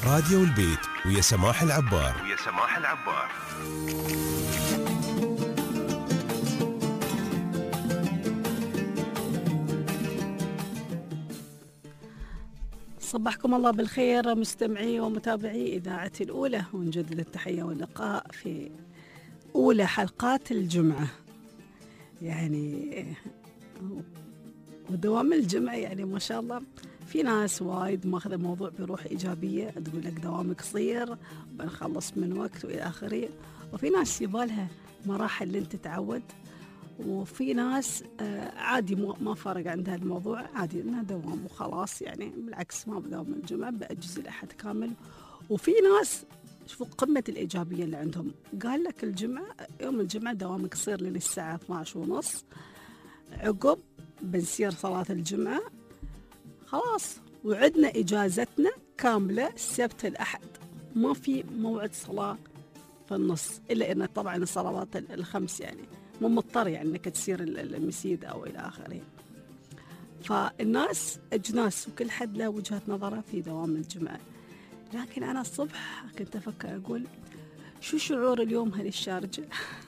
راديو البيت ويا سماح العبار. صبحكم الله بالخير مستمعي ومتابعي إذاعة الأولى، ونجدد التحية واللقاء في أولى حلقات الجمعة. يعني ودوام الجمعة يعني ما شاء الله في ناس وايد ماخذ الموضوع بروح إيجابية، تقول لك دوام قصير بنخلص من وقت وإلى آخره، وفي ناس يبالها مراحل لين تتعود، وفي ناس عادي ما فرق عندها الموضوع، عادي انها دوام وخلاص، يعني بالعكس ما بداوم الجمعة بأجز الأحد كامل. وفي ناس شوفوا قمة الإيجابية اللي عندهم، قال لك الجمعة يوم الجمعة دوام قصير للساعة 12:30، عقب بنسير صلاة الجمعة خلاص، وعدنا إجازتنا كاملة السبت الأحد، ما في موعد صلاة في النص، إلا إن طبعا الصلوات الخمس يعني مو مضطر يعني انك تسير المسيد او الى اخره. فالناس اجناس وكل حد له وجهة نظره في دوام الجمعة. لكن انا الصبح كنت افكر اقول شو شعور اليوم هالشارجة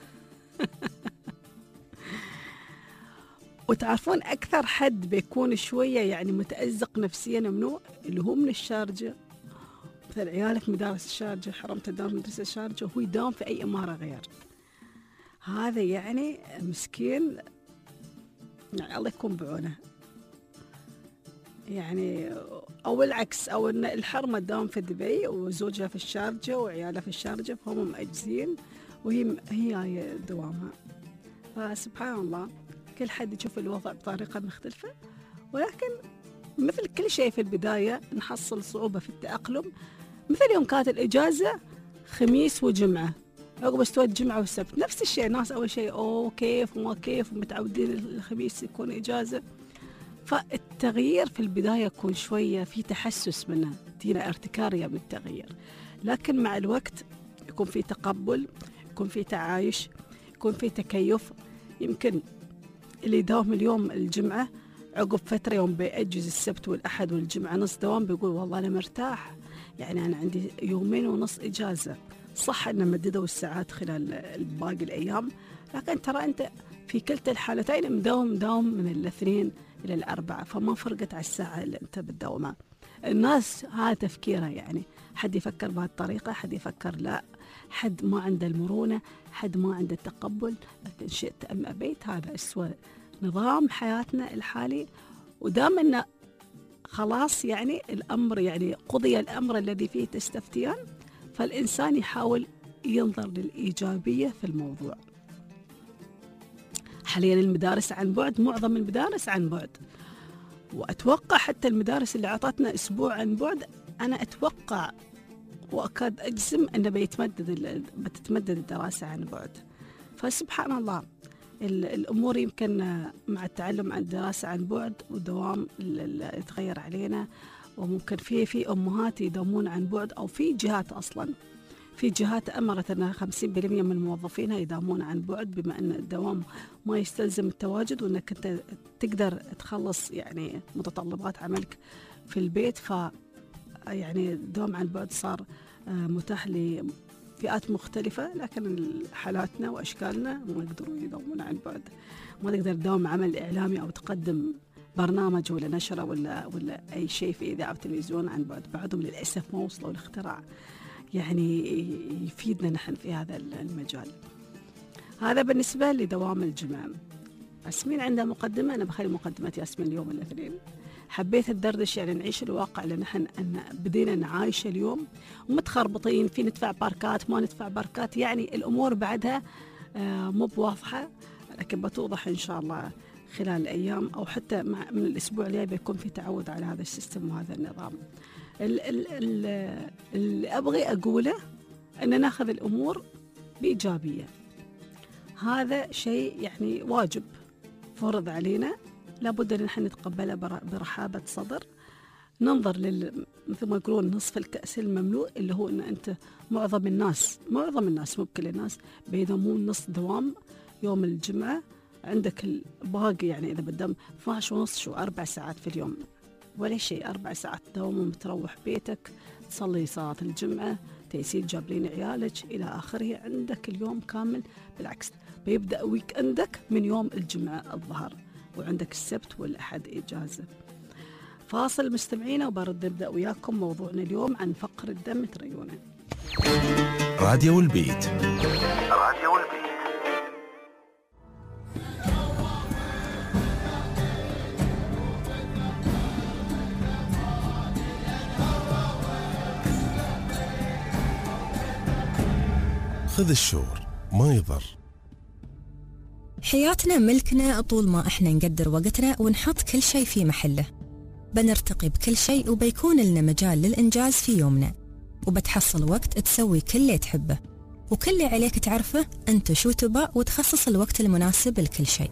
وتعرفون اكثر حد بيكون شوية يعني متأزق نفسيا منه اللي هو من الشارجة. مثل عيالك مدارس الشارجة، حرمت تداوم مدرسة الشارجة وهو يداوم في اي امارة غير، هذا يعني مسكين، يعني الله يكون بعونه. يعني أو العكس، أو إن الحرمة تداوم في دبي وزوجها في الشارجة وعيالها في الشارجة، فهم مأجزين وهي دوامها. فسبحان الله كل حد يشوف الوضع بطريقة مختلفة، ولكن مثل كل شيء في البداية نحصل صعوبة في التأقلم. مثل يوم كانت الإجازة خميس وجمعة، عقب استوى الجمعة والسبت نفس الشيء، الناس أول شيء كيف وما كيف ومتعودين الخميس يكون إجازة. فالتغيير في البداية يكون شوية في تحسس منه، تينا ارتكارية من التغيير، لكن مع الوقت يكون في تقبل، يكون في تعايش، يكون في تكيف. يمكن اللي يداوم اليوم الجمعة عقب فترة يوم بيأجز السبت والأحد والجمعة نص دوام بيقول والله أنا مرتاح، يعني أنا عندي 2.5 يوم إجازة. صح أن مددوا الساعات خلال باقي الأيام، لكن ترى أنت في كلتا الحالتين مداوم من الاثنين إلى الأربعة، فما فرقت على الساعة اللي أنت بتداومها. الناس هذا تفكيرها، يعني حد يفكر بهالطريقة، حد يفكر لا، حد ما عنده المرونة، حد ما عنده التقبل. لكن شئت أم أبيت هذا أسوأ نظام حياتنا الحالي، ودام أنه خلاص يعني الأمر يعني قضي الأمر الذي فيه تستفتيان، فالإنسان يحاول ينظر للإيجابية في الموضوع. حاليا المدارس عن بعد، معظم المدارس عن بعد، وأتوقع حتى المدارس اللي عطتنا أسبوع عن بعد أنا أتوقع وأكاد أجزم أنه بتتمدد الدراسة عن بعد. فسبحان الله الأمور يمكن مع التعلم عن الدراسة عن بعد والدوام يتغير علينا، وممكن في أمهات يداومون عن بعد، أو في جهات أصلا، في جهات أمرت أن 50% من موظفينها يداومون عن بعد، بما أن الدوام ما يستلزم التواجد، وأنك أنت تقدر تخلص يعني متطلبات عملك في البيت. يعني الدوام عن بعد صار متاح لفئات مختلفة، لكن حالاتنا وأشكالنا ما يقدروا يداومون عن بعد. ما تقدر تداوم عمل إعلامي أو تقدم برنامج ولا نشرة ولا أي شيء في إذاعة وتلفزيون عن بعد، بعدهم للأسف ما وصلوا الاختراع يعني يفيدنا نحن في هذا المجال. هذا بالنسبة لدوام الجمعة. ياسمين عندها مقدمة، أنا بخلي مقدمة ياسمين اليوم الاثنين. حبيت الدردش يعني نعيش الواقع اللي نحن بدينا نعايشه اليوم، ومتخربطين في ندفع باركات ما ندفع باركات، يعني الأمور بعدها مو بواضحة، لكن بتوضح إن شاء الله خلال الأيام، أو حتى من الأسبوع الجاي بيكون في تعود على هذا السيستم وهذا النظام. اللي أبغي أقوله أن ناخذ الأمور بإيجابية، هذا شيء يعني واجب فرض علينا، لابد أن نحن نتقبله برحابة صدر. ننظر مثل ما يقولون نصف الكأس المملوء، اللي هو أن أنت معظم الناس مو بكل الناس بيدومون نص دوام يوم الجمعة، عندك الباقي يعني إذا بدهم 12.5 و4 ساعات في اليوم ولا شيء، 4 ساعات دوام ومتروح بيتك تصلي صلاة الجمعة، تيسير جابلين عيالك إلى آخره، عندك اليوم كامل. بالعكس بيبدأ ويك عندك من يوم الجمعة الظهر، وعندك السبت والأحد إجازة. فاصل مستمعينا وبرد نبدأ وياكم موضوعنا اليوم عن فقر الدم تريونه. راديو البيت. راديو البيت. خذ الشور ما يضر. حياتنا ملكنا طول ما احنا نقدر وقتنا ونحط كل شيء في محله. بنرتقي بكل شيء وبيكون لنا مجال للإنجاز في يومنا، وبتحصل وقت تسوي كل اللي تحبه، وكل اللي عليك تعرفه أنت شو تبى وتخصص الوقت المناسب لكل شيء.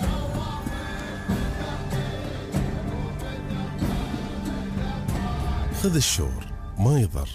خذ الشور ما يضر.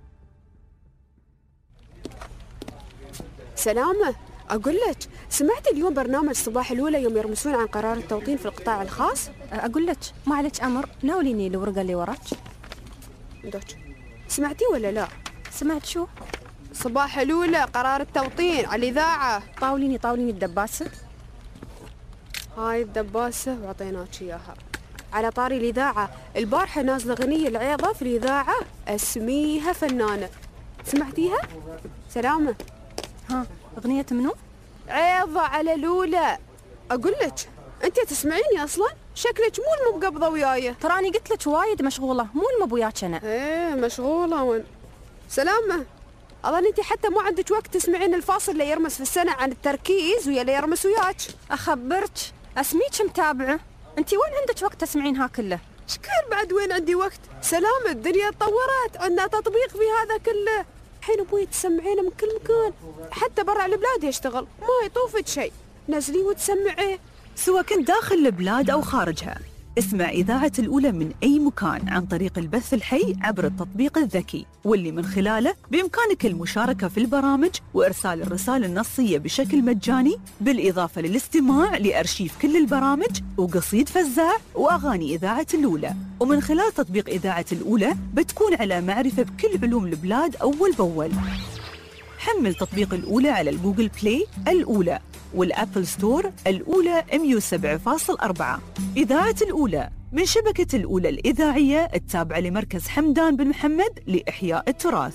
سلامة، أقول لك سمعت اليوم برنامج صباح الأولى يوم يرمسون عن قرار التوطين في القطاع الخاص؟ أقول لك ما عليك أمر، ناوليني الورقة اللي وراك. دوك سمعتي ولا لا؟ سمعت شو؟ صباح الأولى قرار التوطين على الإذاعة. طاوليني الدباسة. هاي الدباسة وعطيناك إياها. على طاري الإذاعة، البارحة نازلة غنية العيضة في الإذاعة اسميها فنانة، سمعتيها؟ سلامة. ها أغنية منو؟ عيضة على الأولى. أقول لك أنت تسمعيني أصلا؟ شكلك مو المقبضة وياي. تراني قلت لك وايد مشغولة، مو المبوياك أنا. إيه مشغولة وين؟ سلامة، أظن أنت حتى مو عندك وقت تسمعين الفاصل اللي يرمس في السنة عن التركيز ويا اللي يرمس وياك. أخبرك أسميك متابعة، أنت وين عندك وقت تسمعينها كله؟ شكر بعد وين عندي وقت؟ سلامة، الدنيا تطورت، عندنا تطبيق في هذا كله. الحين ابوي تسمعينه من كل مكان، حتى برا البلاد يشتغل، ما يطوفك شيء، نزلي وتسمعيه. سواء كنت داخل البلاد أو خارجها، اسمع إذاعة الأولى من أي مكان عن طريق البث الحي عبر التطبيق الذكي، واللي من خلاله بإمكانك المشاركة في البرامج وإرسال الرسائل النصية بشكل مجاني، بالإضافة للاستماع لأرشيف كل البرامج وقصيد فزاع وأغاني إذاعة الأولى. ومن خلال تطبيق إذاعة الأولى بتكون على معرفة بكل علوم البلاد أول بأول. حمل تطبيق الأولى على الجوجل بلاي الأولى والأبل ستور الأولى 107.4. إذاعة الأولى من شبكة الأولى الإذاعية التابعة لمركز حمدان بن محمد لإحياء التراث.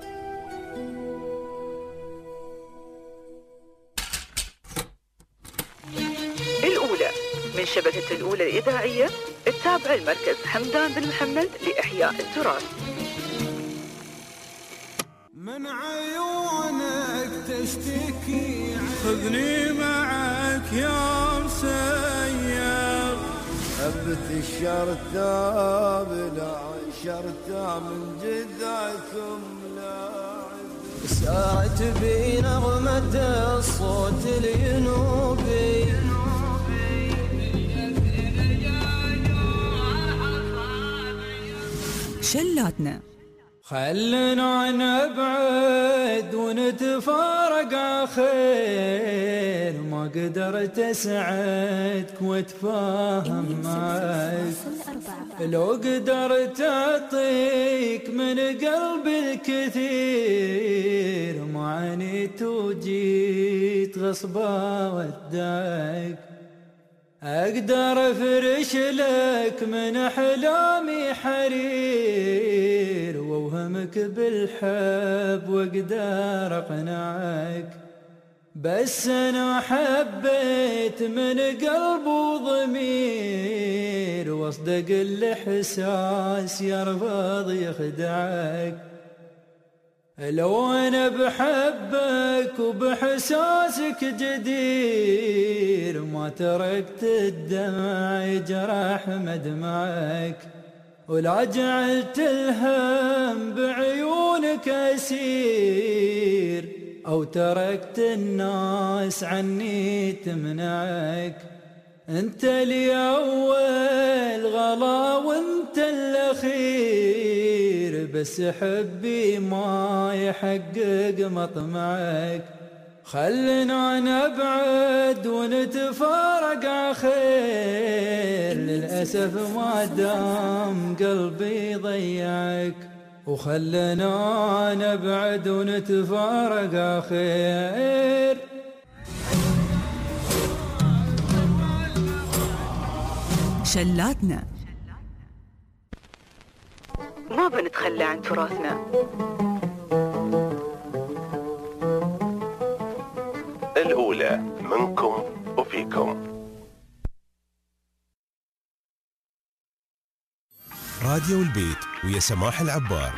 الأولى من شبكة الأولى الإذاعية التابعة لمركز حمدان بن محمد لإحياء التراث. من عيونك تشتكي، خذني معك يا مسير. هبت الشرطة بلا شرطة من جذعكم لاعب. سارت بي نغمة الصوت الينوبي. شلاتنا خلنا نبعد ونتفارق آخر، ما قدرت أسعدك واتفاهم معك. لو قدرت أعطيك من قلبي الكثير، ما عنيت وجيت غصبا وداك. أقدر أفرش لك من أحلامي حرير، وأوهمك بالحب وأقدر أقنعك. بس أنا حبيت من قلب وضمير، واصدق الإحساس يرفض يخدعك. لو أنا بحبك وبحساسك جدير، ما تركت الدمع يجرح مدمعك. ولا جعلت الهم بعيونك أسير، أو تركت الناس عني تمنعك. انت لي أول غلا وانت الأخير، بس حبي ما يحقق مطمعك. خلنا نبعد ونتفارق عخير، للأسف ما دام قلبي ضيعك. وخلنا نبعد ونتفارق خير. شلاتنا ما بنتخلى عن تراثنا. الأولى منكم وفيكم. راديو البيت ويا سماح العبار.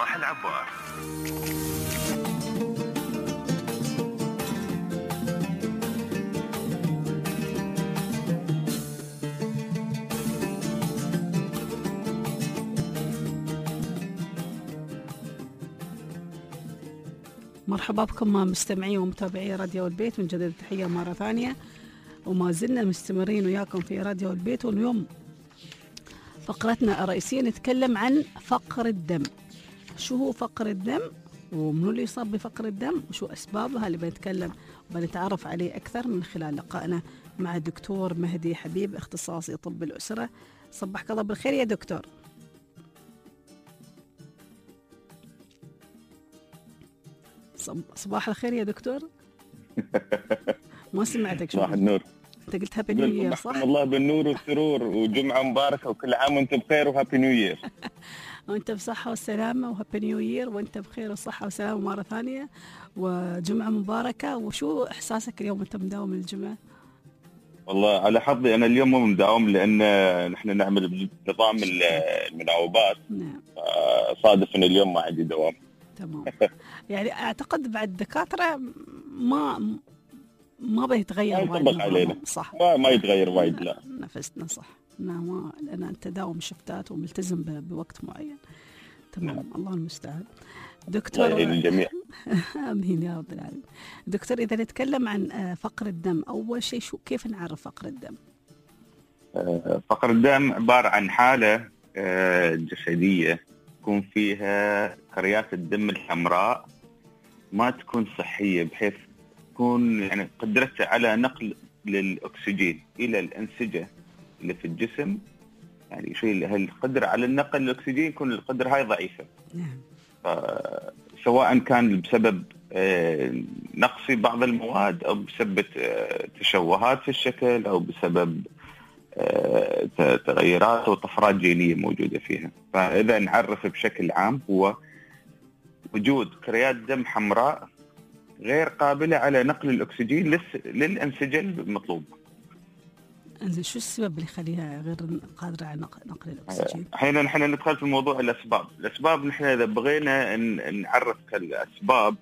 مرحبا بكم مستمعي ومتابعي راديو البيت، ونجدد التحية مرة ثانية، وما زلنا مستمرين وياكم في راديو البيت. واليوم فقرتنا الرئيسية نتكلم عن فقر الدم. شو هو فقر الدم ومنو اللي يصاب بفقر الدم وشو أسبابها اللي بنتكلم وبنتعرف عليه أكثر من خلال لقائنا مع الدكتور مهدي حبيب، اختصاصي طب الأسرة. صبحك الله بالخير يا دكتور. صباح الخير يا دكتور. ما سمعتك. شو صباح النور. انت قلت هابي نيو يير صح؟ الله بالنور والسرور وجمعة مباركة وكل عام وانت بخير وهابي نيو يير. وانت بصحة والسلامة وهابي نيو يير، وانت بخير وصحة وسلامة مرة ثانية وجمعة مباركة. وشو احساسك اليوم وانت مداوم الجمعة؟ والله على حظي انا اليوم مو مداوم لان نحن نعمل بنظام المناوبات. نعم. صادف ان اليوم ما عندي دوام. تمام. يعني اعتقد بعد الدكاترة ما بيتغير ما يطبق علينا. صح. ما يتغير وايد. لا نفسنا صح. ما لان انت داوم شفتات وملتزم بوقت معين. تمام. الله المستعان. دكتور الجميع. امين يا رب العالمين. دكتور، اذا نتكلم عن فقر الدم، اول شيء كيف نعرف فقر الدم؟ فقر الدم عبارة عن حالة جسدية يكون فيها كريات الدم الحمراء ما تكون صحية، بحيث تكون يعني قدرتها على نقل للأكسجين إلى الأنسجة اللي في الجسم. يعني شيء القدرة على النقل للأكسجين يكون القدرة هاي ضعيفة. سواء كان بسبب نقص بعض المواد أو بسبب تشوهات في الشكل أو بسبب تغيرات وطفرات جينية موجودة فيها. فإذا نعرف بشكل عام هو وجود كريات دم حمراء غير قابلة على نقل الأكسجين للأنسجة المطلوبة. انزين، شو السبب اللي يخليها غير قادرة على نقل الأكسجين؟ الحين نحن ندخل في موضوع الأسباب. نحن إذا بغينا نعرف الأسباب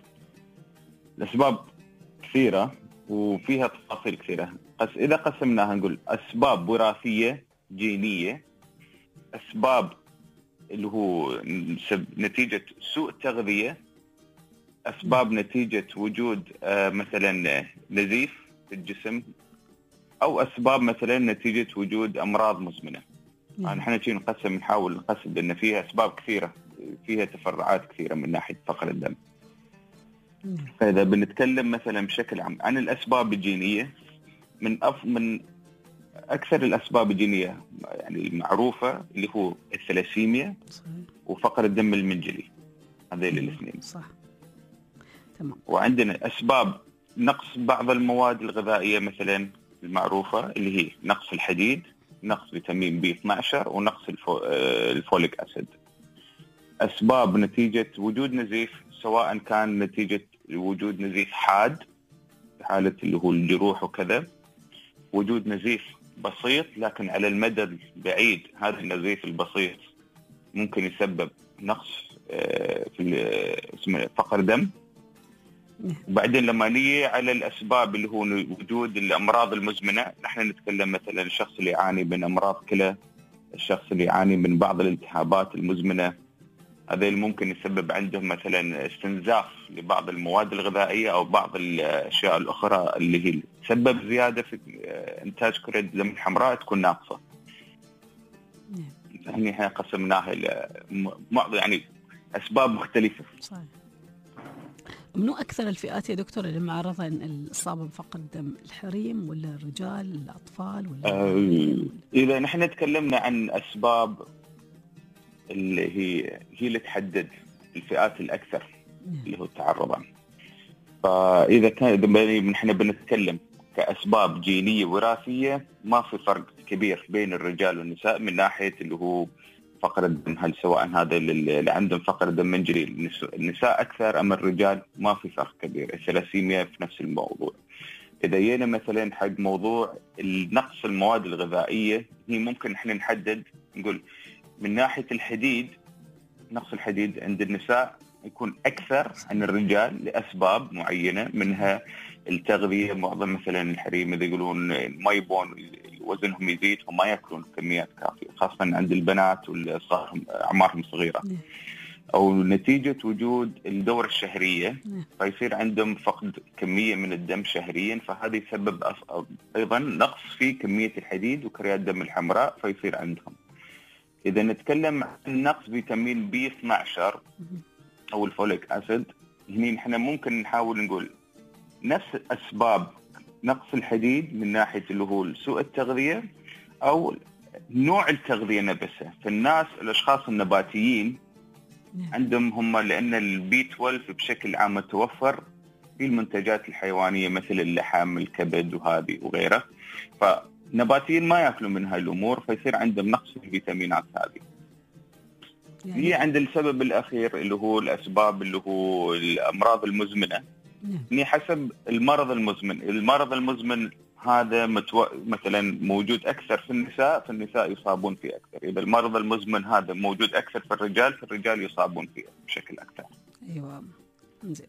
كثيرة وفيها تفاصيل كثيرة. إذا قسمناها نقول أسباب وراثية جينية، أسباب اللي هو نتيجة سوء تغذية، أسباب نتيجة وجود مثلا نزيف في الجسم، أو أسباب مثلا نتيجة وجود أمراض مزمنة. نحن نحاول نقسم لأن فيها أسباب كثيرة، فيها تفرعات كثيرة من ناحية فقر الدم. فإذا بنتكلم مثلا بشكل عام عن الأسباب الجينية، من أكثر الأسباب الجينية يعني المعروفة اللي هو الثلاسيميا وفقر الدم المنجلي، هذين الاثنين. صح. تمام. وعندنا أسباب نقص بعض المواد الغذائية مثلا المعروفة اللي هي نقص الحديد، نقص فيتامين B12 ونقص الفوليك أسيد. أسباب نتيجة وجود نزيف، سواء كان نتيجة وجود نزيف حاد في حالة اللي هو الجروح وكذا، وجود نزيف بسيط لكن على المدى البعيد هذا النزيف البسيط ممكن يسبب نقص في فقر دم. وبعدين لما نيجي على الأسباب اللي هو وجود الأمراض المزمنة، نحن نتكلم مثلا الشخص اللي يعاني من أمراض كلى، الشخص اللي يعاني من بعض الالتهابات المزمنة، هذا اللي ممكن يسبب عندهم مثلا استنزاف لبعض المواد الغذائية أو بعض الأشياء الأخرى اللي هي تسبب زيادة في إنتاج كريات الدم الحمراء تكون ناقصة. يعني احنا قسمناها يعني أسباب مختلفة. صحيح. منو أكثر الفئات يا دكتور اللي معرضة الإصابة بفقر الدم؟ الحريم ولا الرجال، الأطفال ولا إذا نحن تكلمنا عن أسباب اللي هي اللي تحدد الفئات الأكثر اللي هو تعرضا. فإذا كان احنا بنتكلم كأسباب جينية وراثية، ما في فرق كبير بين الرجال والنساء من ناحية اللي هو فقر الدم. هل سواء هذا اللي عندهم فقر دم منجلي النساء أكثر أم الرجال، ما في فرق كبير. الثلاسيميا في نفس الموضوع. إذا جينا مثلا حق موضوع النقص المواد الغذائية، هي ممكن احنا نحدد نقول من ناحية الحديد، نقص الحديد عند النساء يكون أكثر عن الرجال لأسباب معينة، منها التغذية. معظم مثلا الحريم إذا يقولون ما يبون وزنهم يزيد وما يأكلون كميات كافية، خاصة عند البنات واللي أعمارهم صغيرة، أو نتيجة وجود الدورة الشهرية فيصير عندهم فقد كمية من الدم شهريا، فهذا يسبب أيضا نقص في كمية الحديد وكريات الدم الحمراء فيصير عندهم. إذا نتكلم عن نقص فيتامين B12 أو الفوليك أسيد، هنا نحن ممكن نحاول نقول نفس أسباب نقص الحديد من ناحية اللي هو سوء التغذية أو نوع التغذية نفسها. فالناس الأشخاص النباتيين عندهم هم، لأن الB12 بشكل عام متوفر في المنتجات الحيوانية مثل اللحم، الكبد وهذه وغيره، فنباتيين ما يأكلوا من هاي الأمور، فيصير عندهم نقص في الفيتامينات هذه. هي عند السبب الأخير اللي هو الأسباب اللي هو الأمراض المزمنة. يعني حسب المرض المزمن. المرض المزمن هذا مثلا موجود أكثر في النساء، فالنساء يصابون فيه أكثر. إذا المرض المزمن هذا موجود أكثر في الرجال، فالرجال يصابون فيه بشكل أكثر. أيوة. زين.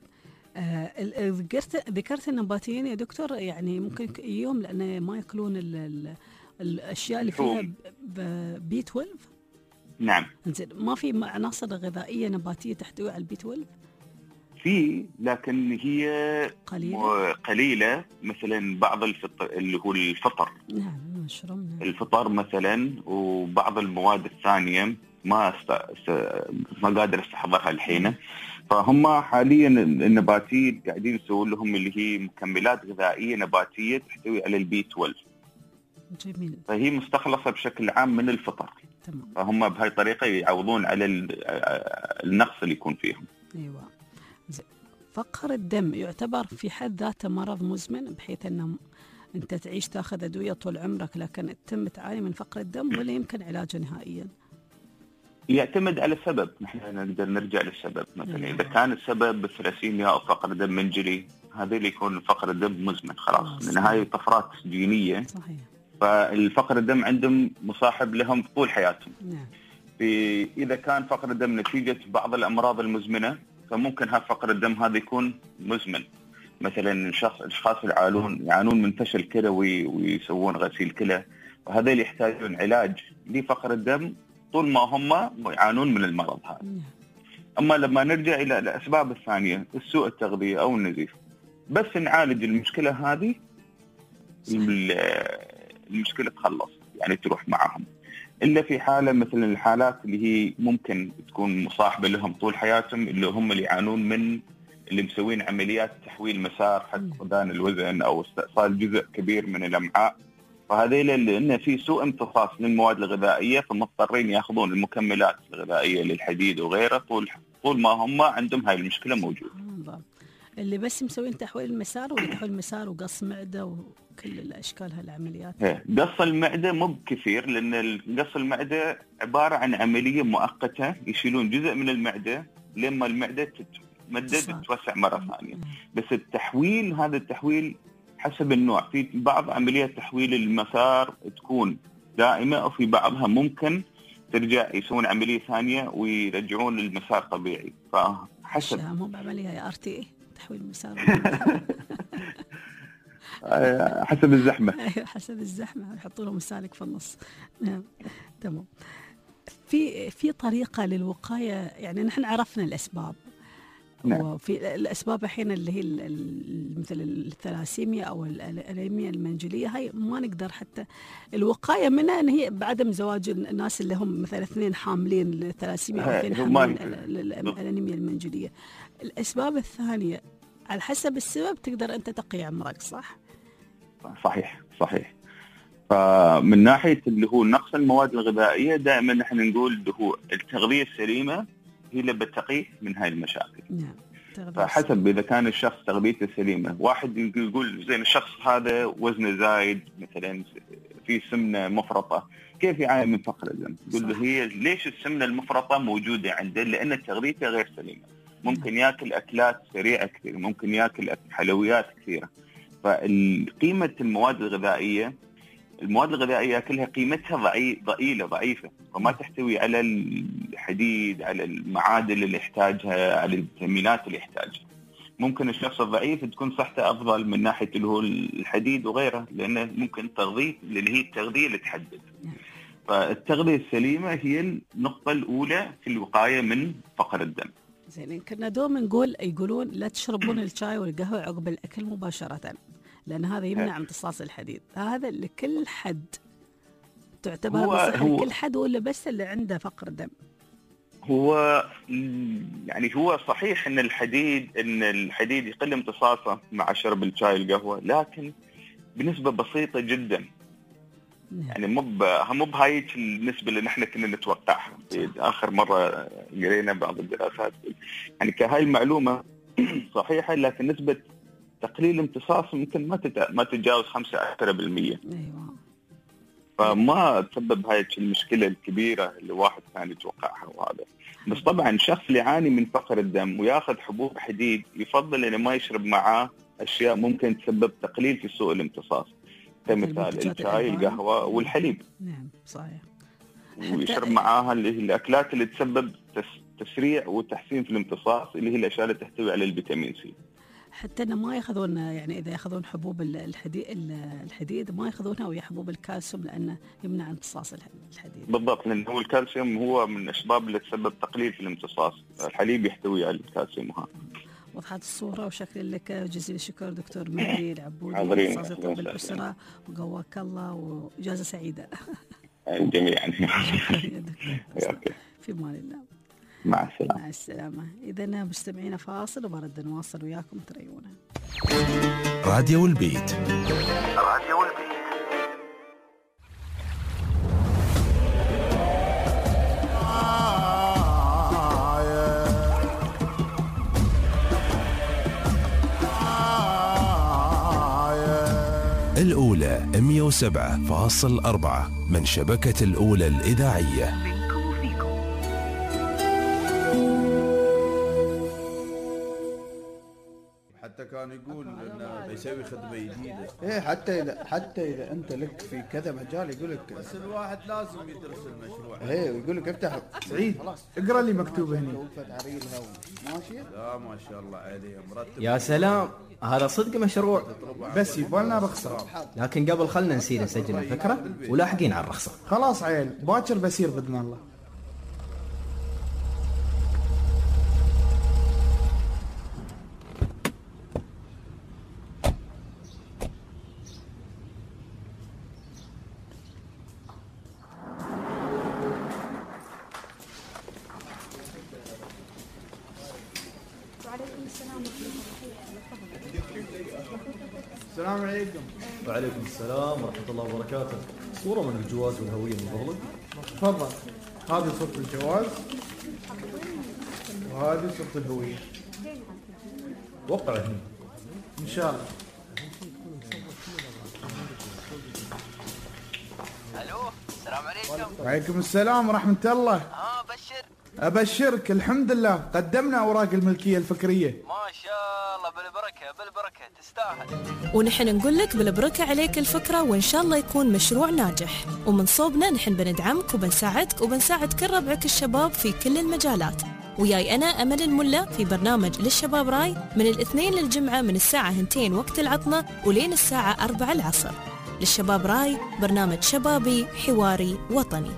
ذكرت النباتيين يا دكتور، يعني ممكن يوم لأنه ما يأكلون الأشياء اللي فيها B12. نعم. زين. ما في عناصر غذائية نباتية تحتوي على B12؟ في، لكن هي قليلة. مثلا بعض الفطر اللي هو الفطر، الفطر مثلا، وبعض المواد الثانية ما قادر استحضرها الحين. فهم حاليا النباتيين قاعدين يسوون لهم اللي هي مكملات غذائية نباتية تحتوي على B12. جميل. فهي مستخلصة بشكل عام من الفطر. تمام. فهم بهاي الطريقة يعوضون على النقص اللي يكون فيهم. أيوة. فقر الدم يعتبر في حد ذاته مرض مزمن، بحيث أنه أنت تعيش تأخذ أدوية طول عمرك لكن تتم تعاني من فقر الدم، ولا يمكن علاجه نهائيا؟ يعتمد على السبب. نحن نقدر نرجع للسبب. مثلا إذا كان السبب الثلاسيميا أو فقر دم منجلي، هذا اللي يكون فقر الدم مزمن خلاص، لأن هاي طفرات جينية. صحيح. فالفقر الدم عندهم مصاحب لهم طول حياتهم. نعم. إذا كان فقر الدم نتيجة بعض الأمراض المزمنة، فممكن فقر الدم هذا يكون مزمن. مثلا الأشخاص يعانون من فشل كلوي ويسوون غسيل كلى، وهذا اللي يحتاجون علاج لفقر الدم طول ما هم يعانون من المرض هذا. أما لما نرجع إلى الأسباب الثانية، السوء التغذية أو النزيف، بس نعالج المشكلة هذه المشكلة تخلص، يعني تروح معهم. إلا في حالة مثل الحالات اللي هي ممكن تكون مصاحبة لهم طول حياتهم، اللي هم اللي يعانون من اللي مسوين عمليات تحويل مسار حق فقدان الوزن أو استئصال جزء كبير من الأمعاء. فهذه لأن في سوء امتصاص للمواد الغذائية، فمضطرين يأخذون المكملات الغذائية للحديد وغيره طول ما هم عندهم هاي المشكلة موجودة. اللي بس مسوين تحويل المسار، ولا تحويل المسار وقص معدة وكل الأشكال هالعمليات؟ قص المعدة مو بكثير، لأن قص المعدة عبارة عن عملية مؤقتة، يشيلون جزء من المعدة لما المعدة تتمدد وتتوسع مرة ثانية. بس التحويل، هذا التحويل حسب النوع. في بعض عمليات تحويل المسار تكون دائمة، وفي بعضها ممكن ترجع يسوون عملية ثانية ويرجعون المسار طبيعي. فحسب. مو بعملية RTA تحويل المسار. حسب الزحمة. أيوة حسب الزحمة، يحطوا له مسالك في النص. تمام. في طريقة للوقاية، يعني نحن عرفنا الأسباب. نعم. وفي الأسباب الحين اللي هي مثل الثلاسيميا أو الأنيميا المنجلية، هاي ما نقدر حتى الوقاية منها إن هي بعدم زواج الناس اللي هم مثلا 2 حاملين للثلاسيميا أو 2 حاملين الأنيميا المنجلية. الأسباب الثانية على حسب السبب تقدر أنت تقي عمرك، صح؟ صحيح. فمن ناحيه اللي هو نقص المواد الغذائيه دائما نحن نقول اللي هو التغذيه السليمه هي اللي بتقيه من هاي المشاكل. فحسب اذا كان الشخص تغذيته سليمه، واحد يقول زين الشخص هذا وزنه زايد مثلا، في سمنه مفرطه، كيف يعاني من فقر الدم؟ يقول له هي ليش السمنه المفرطه موجوده عنده؟ لان تغذيته غير سليمه. ممكن ياكل اكلات سريعه كثير، ممكن ياكل حلويات كثيره. فقيمه المواد الغذائيه كلها قيمتها ضعيفه، وما تحتوي على الحديد، على المعادن اللي يحتاجها، على الفيتامينات اللي يحتاجها. ممكن الشخص الضعيف تكون صحته افضل من ناحيه اللي هو الحديد وغيره، لانه ممكن تغذيه اللي هي التغذيه اللي تحدد. فالتغذيه السليمه هي النقطه الاولى في الوقايه من فقر الدم. زين، كنا دوم يقولون لا تشربون الشاي والقهوه عقب الاكل مباشره، لأن هذا يمنع امتصاص الحديد. هذا لكل حد تعتبر بصحة لكل حد، ولا بس اللي عنده فقر دم؟ هو يعني هو صحيح ان الحديد يقل امتصاصه مع شرب الشاي والقهوة، لكن بنسبة بسيطة جدا. يعني مو بهايك النسبة اللي نحن كنا نتوقعها. آخر مرة قرينا بعض الدراسات يعني كهاي المعلومة صحيحة، لكن نسبة تقليل امتصاص ممكن ما تتجاوز 15%. أيوة. فما تسبب هاي المشكلة الكبيرة اللي واحد كان يتوقعها. وهذا بس طبعا الشخص اللي يعاني من فقر الدم وياخذ حبوب حديد يفضل انه ما يشرب معاه اشياء ممكن تسبب تقليل في سوء الامتصاص، كمثال الشاي، القهوة والحليب. نعم صحيح. ويشرب معاها اللي هي الاكلات اللي تسبب تسريع وتحسين في الامتصاص، اللي هي الاشياء اللي تحتوي على الفيتامين سي. حتى إنه ما يأخذون، يعني إذا يأخذون حبوب الحديد ما يأخذونها ويا حبوب الكالسيوم، لأنه يمنع امتصاص الحديد. بالضبط، لأن هو الكالسيوم هو من الأسباب اللي تسبب تقليل في الامتصاص. الحليب يحتوي على الكالسيوم. وضحت الصورة، وشكرا لك جزيل الشكر دكتور مهدي العبودي، أخصائي طب الأسرة، وقواك الله وإجازة سعيدة جميعا. في مان الله. مع السلامة. مع السلامة. إذا مستمعين فاصل وبرد نواصل وياكم تريونا. راديو البيت. راديو البيت. الأولى 107.4 من شبكة الأولى الإذاعية. حتى كان يقول انه بيسوي خدمه جديده. ايه حتى اذا انت لك في كذا مجال يقول لك، بس الواحد لازم يدرس المشروع. ايه ويقول لك افتح سعيد اقرا لي مكتوب هنا. ماشي. لا ما شاء الله عليه مرتب. يا سلام، هذا صدق مشروع، بس يبغى رخصه. لكن قبل خلنا نسير نسجل الفكره ولاحقين على الرخصه. خلاص عيل، باكر بسير باذن الله. السلام عليكم. وعليكم السلام ورحمة الله وبركاته. صورة من الجواز والهوية من فضلك. تفضل، هذه صورة الجواز وهذه صورة الهوية. وقع هنا إن شاء الله. ألو، السلام عليكم. وعليكم السلام ورحمة الله. بشر. أبشرك، الحمد لله قدمنا أوراق الملكية الفكرية. ما شاء الله، بالبركة تستاهل. ونحن نقول لك بالبركة عليك الفكرة، وإن شاء الله يكون مشروع ناجح. ومن صوبنا نحن بندعمك وبنساعدك وبنساعد كل ربعك الشباب في كل المجالات. وياي أنا أمل الملا في برنامج للشباب راي من الاثنين للجمعة من الساعة 2 وقت العطلة ولين الساعة 4 العصر. للشباب راي، برنامج شبابي حواري وطني.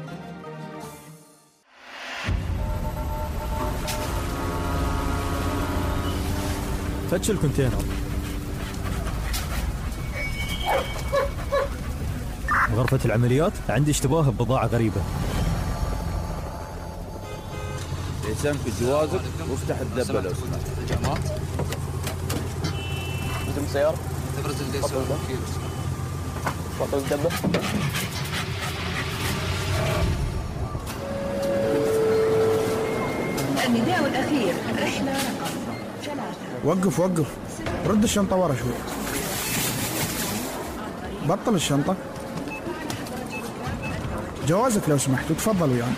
فتش الكونتينر. غرفة العمليات عندي اشتباه ببضاعة غريبة. لسانك جوازك وافتح الدبة لو سمحت. تمام. بدون سيارة. ابرز الديسون. بطل دبه. النداء الأخير رحلة رقم 3. وقف رد الشنطة ورا شوي. بطل الشنطة. جوازك لو سمحت وتفضل ويانا.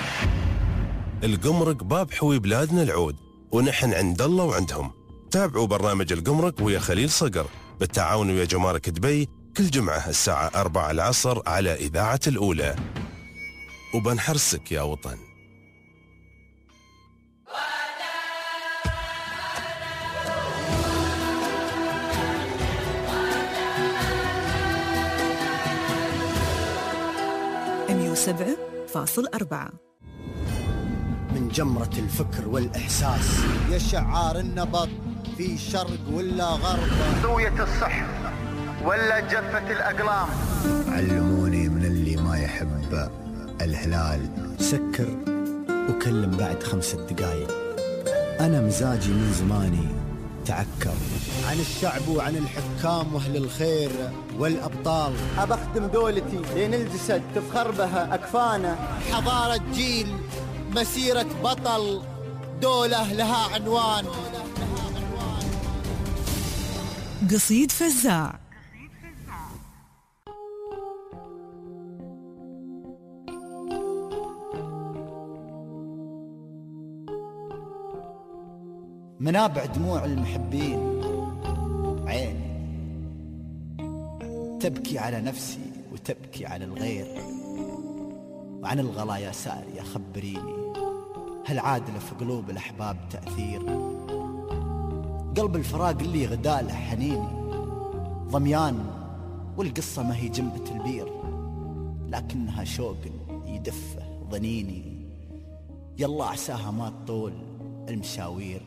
القمرق باب حوي بلادنا العود، ونحن عند الله وعندهم. تابعوا برنامج القمرق ويا خليل صقر بالتعاون ويا جمارك دبي كل جمعة الساعة 4 العصر على إذاعة الأولى. وبنحرسك يا وطن. .4 من جمرة الفكر والإحساس يا شعار النبض في شرق ولا غرب، زوية الصحف ولا جفة الأقلام. علموني من اللي ما يحب الهلال سكر وكلم بعد 5 دقايق. أنا مزاجي من زماني تعكر عن الشعب وعن الحكام وأهل الخير والأبطال. أبخدم دولتي لين الجسد تفخر بها أكفانا. حضارة جيل، مسيرة بطل، دولة لها عنوان. قصيد فزاع. منابع دموع المحبين عيني تبكي على نفسي وتبكي على الغير، وعن الغلا يا سارية خبريني، هل عادل في قلوب الأحباب تأثير؟ قلب الفراق اللي غداله حنيني ضميان، والقصة ما هي جنبة البير لكنها شوق يدفه ظنيني. يلا عساها ما تطول المشاوير.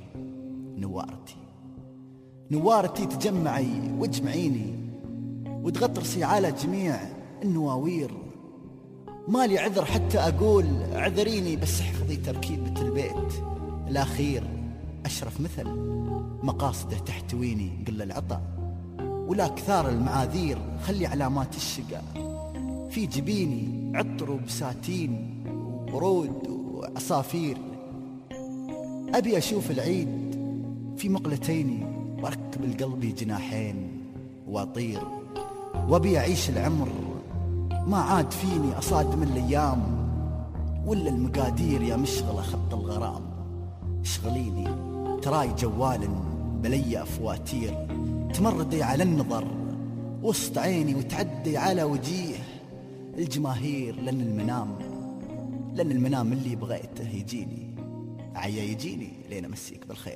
نوارتي تجمعي واجمعيني، وتغطرسي على جميع النواوير. مالي عذر حتى أقول عذريني، بس احفظي تركيبة البيت الأخير. أشرف مثل مقاصده تحتويني، قل العطا ولا كثار المعاذير. خلي علامات الشقا في جبيني، عطر وبساتين ورود وعصافير. أبي أشوف العيد في مقلتيني، وأركب القلب جناحين وأطير. وأبي أعيش العمر ما عاد فيني أصادم الأيام، ولا المقادير يا مشغلة خط الغرام. اشغليني تراي جوال بلي أفواتير، تمردي على النظر وسط عيني، وتعدي على وجيه الجماهير. لأن المنام اللي بغيته يجيني، عيا يجيني لين أمسيك بالخير.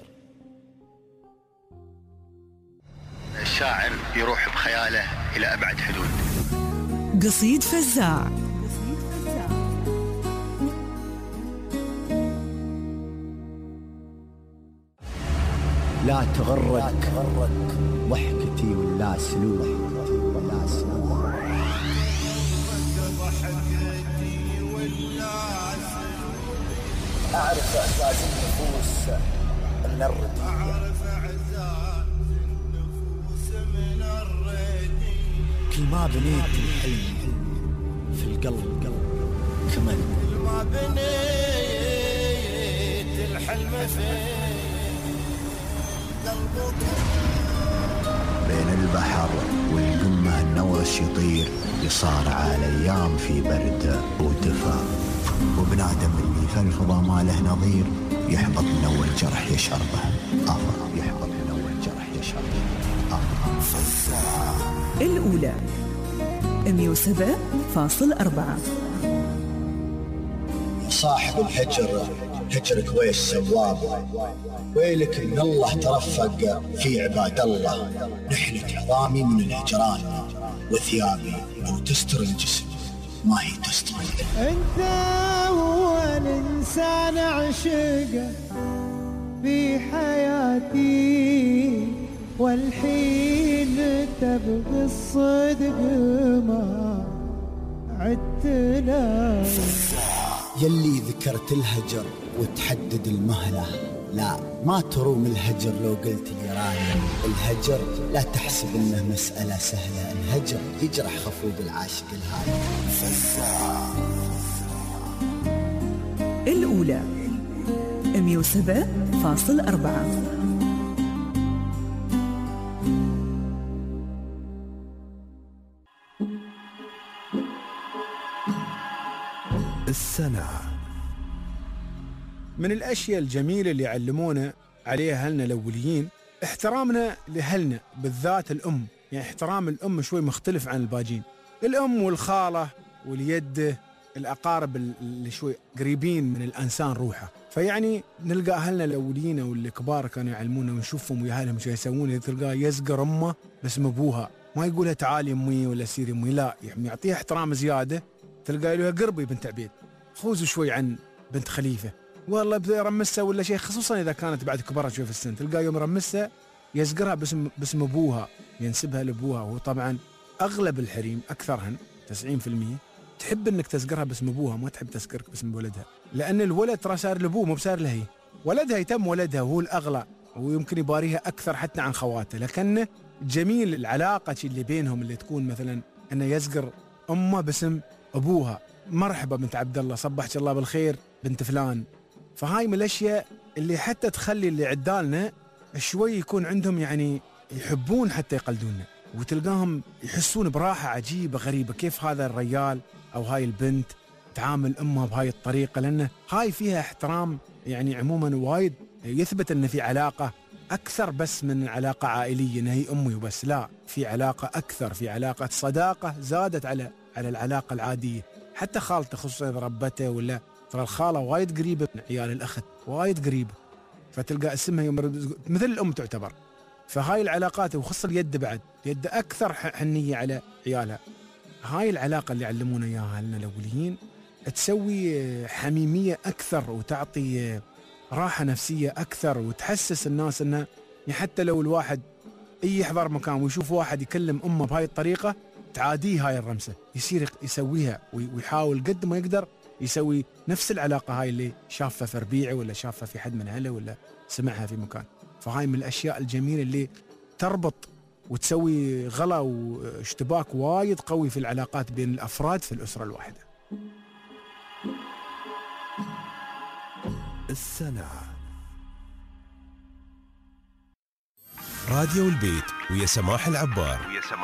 الشاعر يروح بخياله إلى أبعد حدود. قصيد فزاع. لا تغرك ضحكتي ولا سلوك، أعرف إعزاز النفوس من الردية، كل ما بنيت الحلم في القلب كمل. كل ما بنيت الحلم في قلبك. بين البحر والقمة النوش يطير، يصارع الأيام في برد ودفا. وبنادم اللي في الفضا ما له نظير، يحبط من أول جرح يشربه يحبط من أول جرح يشربه. الأولى 107.4. صاحب الهجر هجرك ويش سواب، ويلك من الله ترفق في عباد الله. نحلة عظامي من الهجران، وثيابي لو تستر الجسم ما هي تستر. انت هو الانسان عشقه في حياتي، والحين تبغي الصدق ما عدت له. يلي ذكرت الهجر وتحدد المهلة، لا ما تروم الهجر لو قلت لي راني. الهجر لا تحسب انه مسألة سهلة، الهجر يجرح خفوق العاشق الهادي. الأولى 107.4. السنة. من الأشياء الجميلة اللي علمونا عليها أهلنا الأوليين احترامنا لأهلنا، بالذات الأم. يعني احترام الأم شوي مختلف عن الباجين. الأم والخالة واليد، الأقارب اللي شوي قريبين من الإنسان روحه. فيعني نلقى أهلنا الأوليين أو الكبار كانوا يعلمونا ونشوفهم ويا أهلهم شو يسوون. تلقاه يزقر أمه باسم أبوها، ما يقولها تعالي أمي ولا سيري أمي، لا يعطيها احترام زيادة. تلقى له قربي بنت عبيد، خوزوا شوي عن بنت خليفة، والله برمسها ولا شيء، خصوصا إذا كانت بعد كبرت شوي في السن. تلقى يوم رمسها يزقرها باسم أبوها، ينسبها لأبوها. وطبعا أغلب الحريم أكثرهن 90% تحب انك تذكرها باسم ابوها، ما تحب تذكرك باسم ولدها، لان الولد ترى صار لابوه مو بصار لهي. ولدها يتم ولدها وهو الاغلى ويمكن يباريها اكثر حتى عن خواته. لكن جميل العلاقه اللي بينهم اللي تكون مثلا انه يذكر امه باسم ابوها، مرحبا بنت عبد الله، صبحك الله بالخير بنت فلان. فهاي من الاشياء اللي حتى تخلي اللي عدالنا شوي يكون عندهم يعني يحبون حتى يقلدوننا، وتلقاهم يحسون براحة عجيبة غريبة. كيف هذا الرجال أو هاي البنت تعامل أمها بهاي الطريقة، لأن هاي فيها احترام. يعني عموما وايد يثبت أن في علاقة أكثر بس من علاقة عائلية أن هي أمي وبس، لا، في علاقة أكثر، في علاقة صداقة زادت على العلاقة العادية. حتى خالته خصوصا إذا ربته، ولا ترى الخالة وايد قريبة من عيال الأخت، وايد قريبة، فتلقى اسمها مثل الأم تعتبر. فهاي العلاقات وخصوصا اليد، بعد يد أكثر حنية على عيالها. هاي العلاقة اللي علمونا إياها لنا الأوليين تسوي حميمية أكثر وتعطي راحة نفسية أكثر، وتحسس الناس أنه حتى لو الواحد يحضر مكان ويشوف واحد يكلم أمه بهاي الطريقة تعاديه هاي الرمسة، يصير يسويها ويحاول قد ما يقدر يسوي نفس العلاقة هاي اللي شافها في ربيعه ولا شافها في حد من أهله ولا سمعها في مكان. فهاي من الأشياء الجميلة اللي تربط وتسوي غلا واشتباك وايد قوي في العلاقات بين الأفراد في الأسرة الواحدة. السنة. راديو البيت ويا سماح العبار.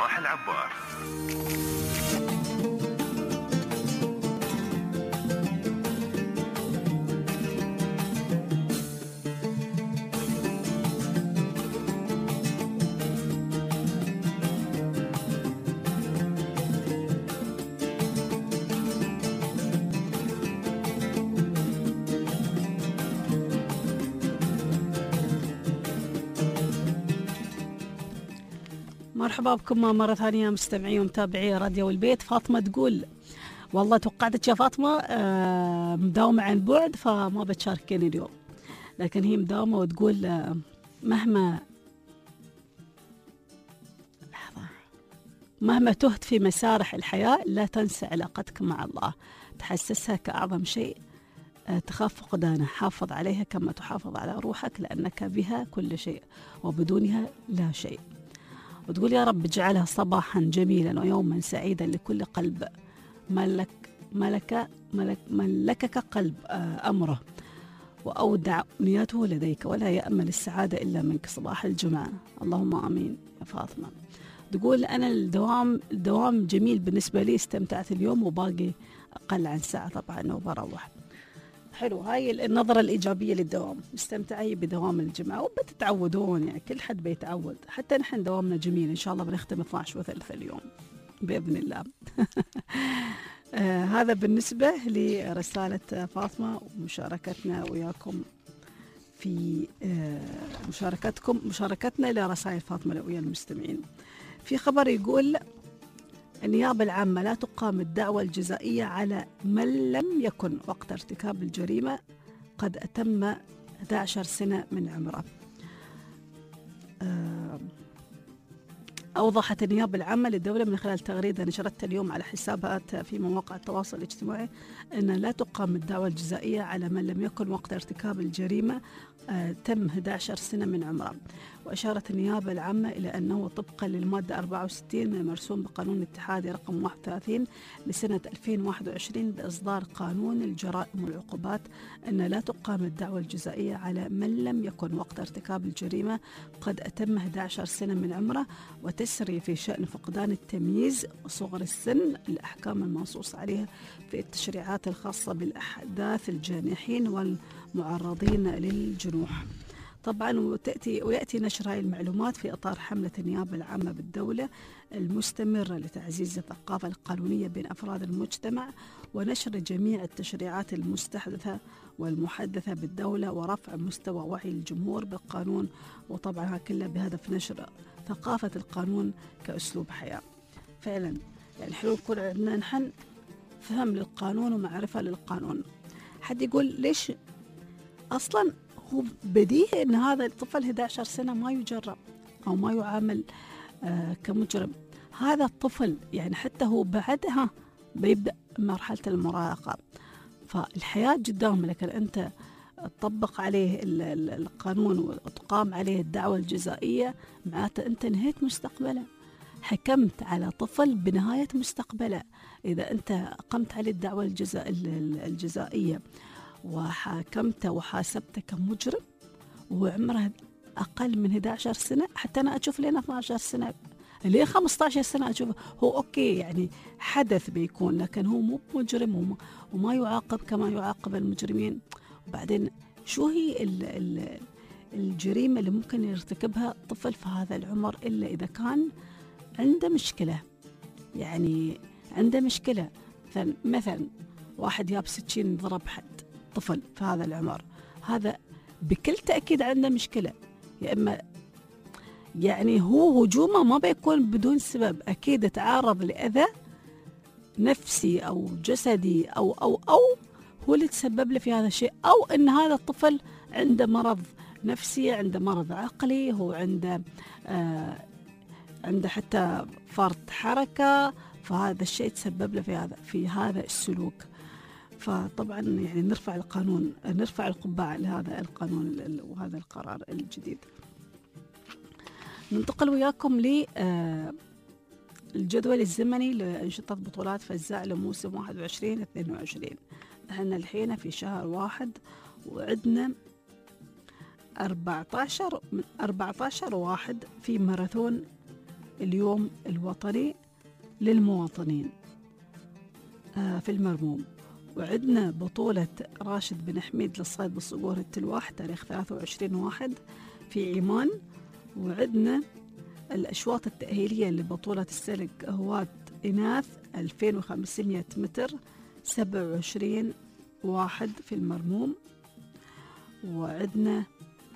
مرحبا بكم مرة ثانية مستمعي ومتابعي راديو البيت. فاطمة تقول والله توقعتك يا فاطمة مداومة عن بعد فما بتشاركين اليوم، لكن هي مداومة وتقول مهما تهت في مسارح الحياة لا تنسى علاقتك مع الله، تحسسها كأعظم شيء تخاف فقدانه، حافظ عليها كما تحافظ على روحك لأنك بها كل شيء وبدونها لا شيء. وتقول يا رب اجعلها صباحا جميلا ويوما سعيدا لكل قلب ملكك قلب أمره وأودع نياته لديك ولا يأمل السعادة إلا منك صباح الجمعة. اللهم آمين يا فاطمة. تقول أنا الدوام جميل بالنسبة لي، استمتعت اليوم وباقي أقل عن ساعة طبعا وبروح. حلو، هاي النظرة الإيجابية للدوام، مستمتعي بدوام الجمعة وبتتعودون، يعني كل حد بيتعود. حتى نحن دوامنا جميل، إن شاء الله بنختم 12:03 اليوم بإذن الله. هذا بالنسبة لرسالة فاطمة ومشاركتنا وياكم في مشاركتنا لرسائل فاطمة ويا المستمعين. في خبر يقول النيابة العامة لا تقام الدعوى الجزائية على من لم يكن وقت ارتكاب الجريمة قد أتم 11 سنة من عمره. أوضحت النيابة العامة للدولة من خلال تغريدة نشرتها اليوم على حسابها في مواقع التواصل الاجتماعي أن لا تقام الدعوى الجزائية على من لم يكن وقت ارتكاب الجريمة تم 11 سنة من عمره. وأشارت النيابة العامة إلى أنه طبقا للمادة 64 من المرسوم بقانون الاتحادي رقم 31 لسنة 2021 بإصدار قانون الجرائم والعقوبات أن لا تقام الدعوى الجزائية على من لم يكن وقت ارتكاب الجريمة قد أتم 11 سنة من عمره، وتسري في شأن فقدان التمييز وصغر السن الأحكام المنصوص عليها في التشريعات الخاصة بالأحداث الجانحين والمعرضين للجنوح. طبعا ويأتي نشر هذه المعلومات في إطار حملة النيابة العامة بالدولة المستمرة لتعزيز الثقافة القانونية بين أفراد المجتمع ونشر جميع التشريعات المستحدثة والمحدثة بالدولة ورفع مستوى وعي الجمهور بالقانون، وطبعا كله بهدف نشر ثقافة القانون كأسلوب حياة. فعلا يعني حلو يكون عندنا نحن فهم للقانون ومعرفة للقانون. حد يقول ليش أصلا هو بديهي أن هذا الطفل 11 سنة ما يجرب أو ما يعامل كمجرم. هذا الطفل يعني حتى هو بعدها بيبدأ مرحلة المراهقة، فالحياة قدامه، لكن أنت تطبق عليه القانون وتقام عليه الدعوة الجزائية معناته أنت نهيت مستقبله، حكمت على طفل بنهاية مستقبله. إذا أنت قمت عليه الدعوة الجزائية وحاكمته وحاسبته كمجرم وعمره أقل من 11 سنة، حتى أنا أشوف لين 12 سنة لين 15 سنة أشوف هو أوكي يعني حدث بيكون، لكن هو مو مجرم وما يعاقب كما يعاقب المجرمين. وبعدين شو هي الجريمة اللي ممكن يرتكبها طفل في هذا العمر إلا إذا كان عنده مشكلة، يعني عنده مشكلة. مثلا واحد جاب سكين ضرب حد طفل في هذا العمر، هذا بكل تأكيد عنده مشكلة. يا إما يعني هو هجومه ما بيكون بدون سبب، أكيد تعرض لأذى نفسي أو جسدي أو هو اللي تسبب له في هذا الشيء، أو أن هذا الطفل عنده مرض نفسي، عنده مرض عقلي، هو عنده حتى فرط حركة، فهذا الشيء تسبب له في هذا السلوك. فطبعا يعني نرفع القبعة لهذا القانون وهذا القرار الجديد. ننتقل وياكم للجدول الزمني لأنشطة بطولات فزاع لموسم 21-22. احنا الحين في شهر 1 وعندنا 14/1 في ماراثون اليوم الوطني للمواطنين في المرموم، وعندنا بطولة راشد بن حميد للصيد بالصقور التلواح تاريخ 23/1 في عمان، وعندنا الأشواط التأهيلية لبطولة السلق هواة إناث 2500 متر 27/1 في المرموم، وعندنا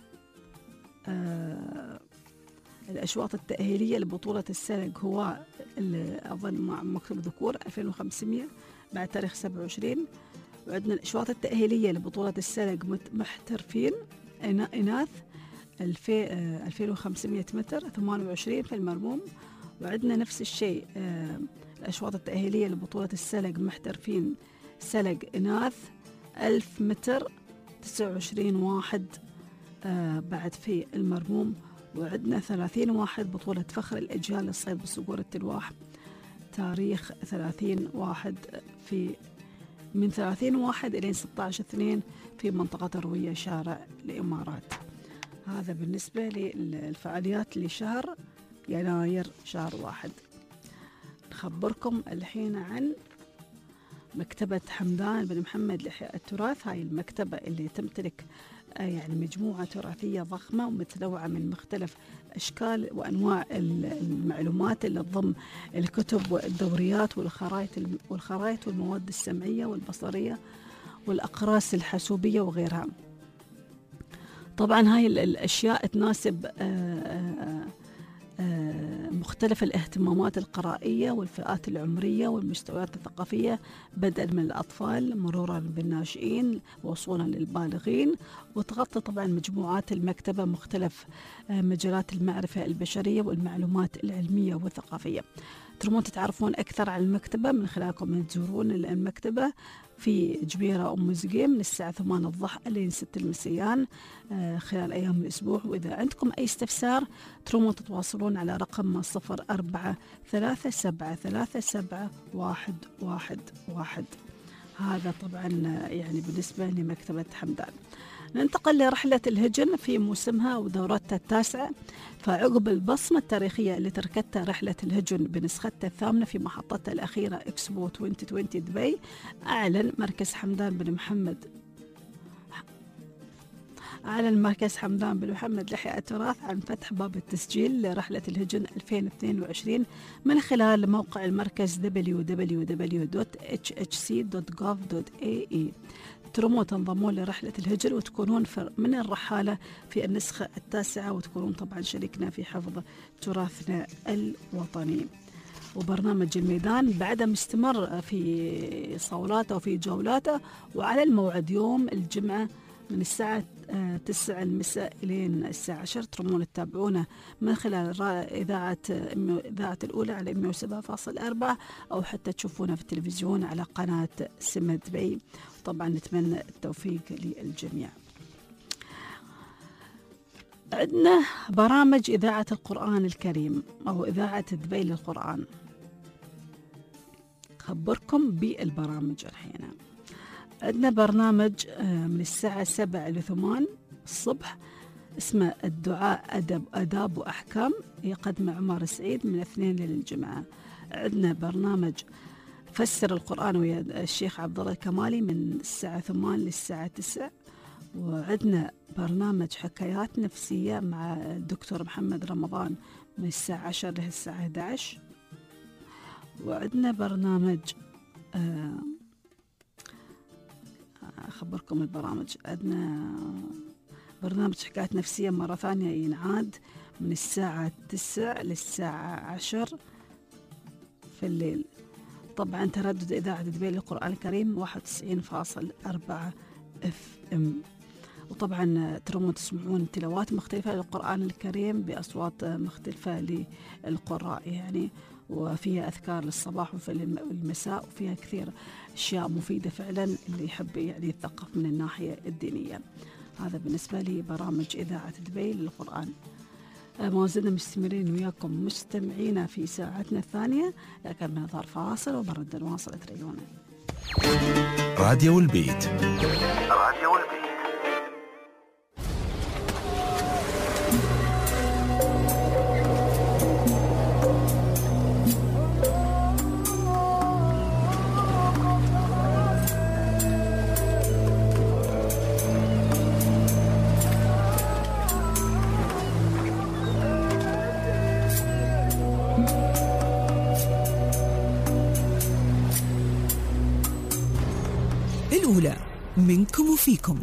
الأشواط التأهيلية لبطولة السلق هو أظن مع مكتب ذكور 2500 بعد تاريخ 27، وعندنا الأشواط التأهيلية لبطولة السلق محترفين إناث 2500 متر 28 في المرموم، وعندنا نفس الشيء الأشواط التأهيلية لبطولة السلق محترفين سلق إناث 1000 متر 29/1 بعد في المرموم، وعندنا 30/1 بطولة فخر الأجيال للصيد بالصقور التلواح تاريخ 30/1 من 30/1 إلى 16/2 في منطقة الروية شارع الإمارات. هذا بالنسبة للفعاليات لشهر يناير شهر 1. نخبركم الحين عن مكتبة حمدان بن محمد لإحياء التراث. هاي المكتبة اللي تمتلك يعني مجموعة تراثية ضخمة ومتنوعة من مختلف أشكال وأنواع المعلومات اللي تضم الكتب والدوريات والخرائط والمواد السمعية والبصرية والأقراص الحاسوبية وغيرها. طبعا هاي الأشياء تناسب مختلف مختلف الاهتمامات القرائية والفئات العمرية والمستويات الثقافية، بدءا من الأطفال مرورا بالناشئين وصولا للبالغين. وتغطي طبعا مجموعات المكتبة مختلف مجالات المعرفة البشرية والمعلومات العلمية والثقافية. ترمون تتعرفون أكثر عن المكتبة من خلالكم تزورون المكتبة في جبيرة أم زقيم من الساعة 8 الضحى لين 6 المسيان خلال أيام الأسبوع. وإذا عندكم أي استفسار ترمون تتواصلون على رقم 0437371111. هذا طبعا يعني بالنسبة لمكتبة حمدان. ننتقل لرحلة الهجن في موسمها ودورتها التاسعة. فعقب البصمة التاريخية اللي تركتها رحلة الهجن بنسختها الثامنة في محطتها الأخيرة إكسبو 2020 دبي، أعلن مركز حمدان بن محمد لحياء التراث عن فتح باب التسجيل لرحلة الهجن 2022 من خلال موقع المركز www.hhc.gov.ae. ترموا تنضمون لرحلة الهجن وتكونون من الرحالة في النسخة التاسعة، وتكونون طبعا شريكنا في حفظ تراثنا الوطني. وبرنامج الميدان بعد مستمر في صولاته وفي جولاته، وعلى الموعد يوم الجمعة من الساعة 9 المساء إلين الساعة 10. ترمون تتابعونه من خلال إذاعة الأولى على 107.4 أو حتى تشوفونه في التلفزيون على قناة سمة دبي. طبعا نتمنى التوفيق للجميع. عندنا برامج إذاعة القرآن الكريم أو إذاعة دبي للقرآن. خبركم بالبرامج الحين. عندنا برنامج من الساعة 7 ل 8 الصبح اسمه الدعاء أداب وأحكام، يقدم عمر سعيد من 2 للجمعة. عندنا برنامج فسر القرآن ويا الشيخ عبد الله الكمالي من الساعة 8 للساعة 9. وعندنا برنامج حكايات نفسية مع الدكتور محمد رمضان من الساعة 10 للساعة 11. وعندنا برنامج أخبركم البرامج. عندنا برنامج حكايات نفسية مرة ثانية ينعاد من الساعة 9 للساعة 10 في الليل. طبعا تردد إذاعة دبي للقرآن الكريم 91.4 FM. وطبعا ترون تسمعون تلاوات مختلفة للقرآن الكريم بأصوات مختلفة للقراء يعني، وفيها أذكار للصباح وفي المساء، وفيها كثير أشياء مفيدة فعلا اللي يحب يعني يتثقف من الناحية الدينية. هذا بالنسبة لي برامج إذاعة دبي للقرآن. ما زلنا مستمرين وياكم مستمعين في ساعتنا الثانية، لكن بنظهر فاصل وبرد نواصل تريونا. راديو البيت. راديو البيت. الأولى منكم وفيكم.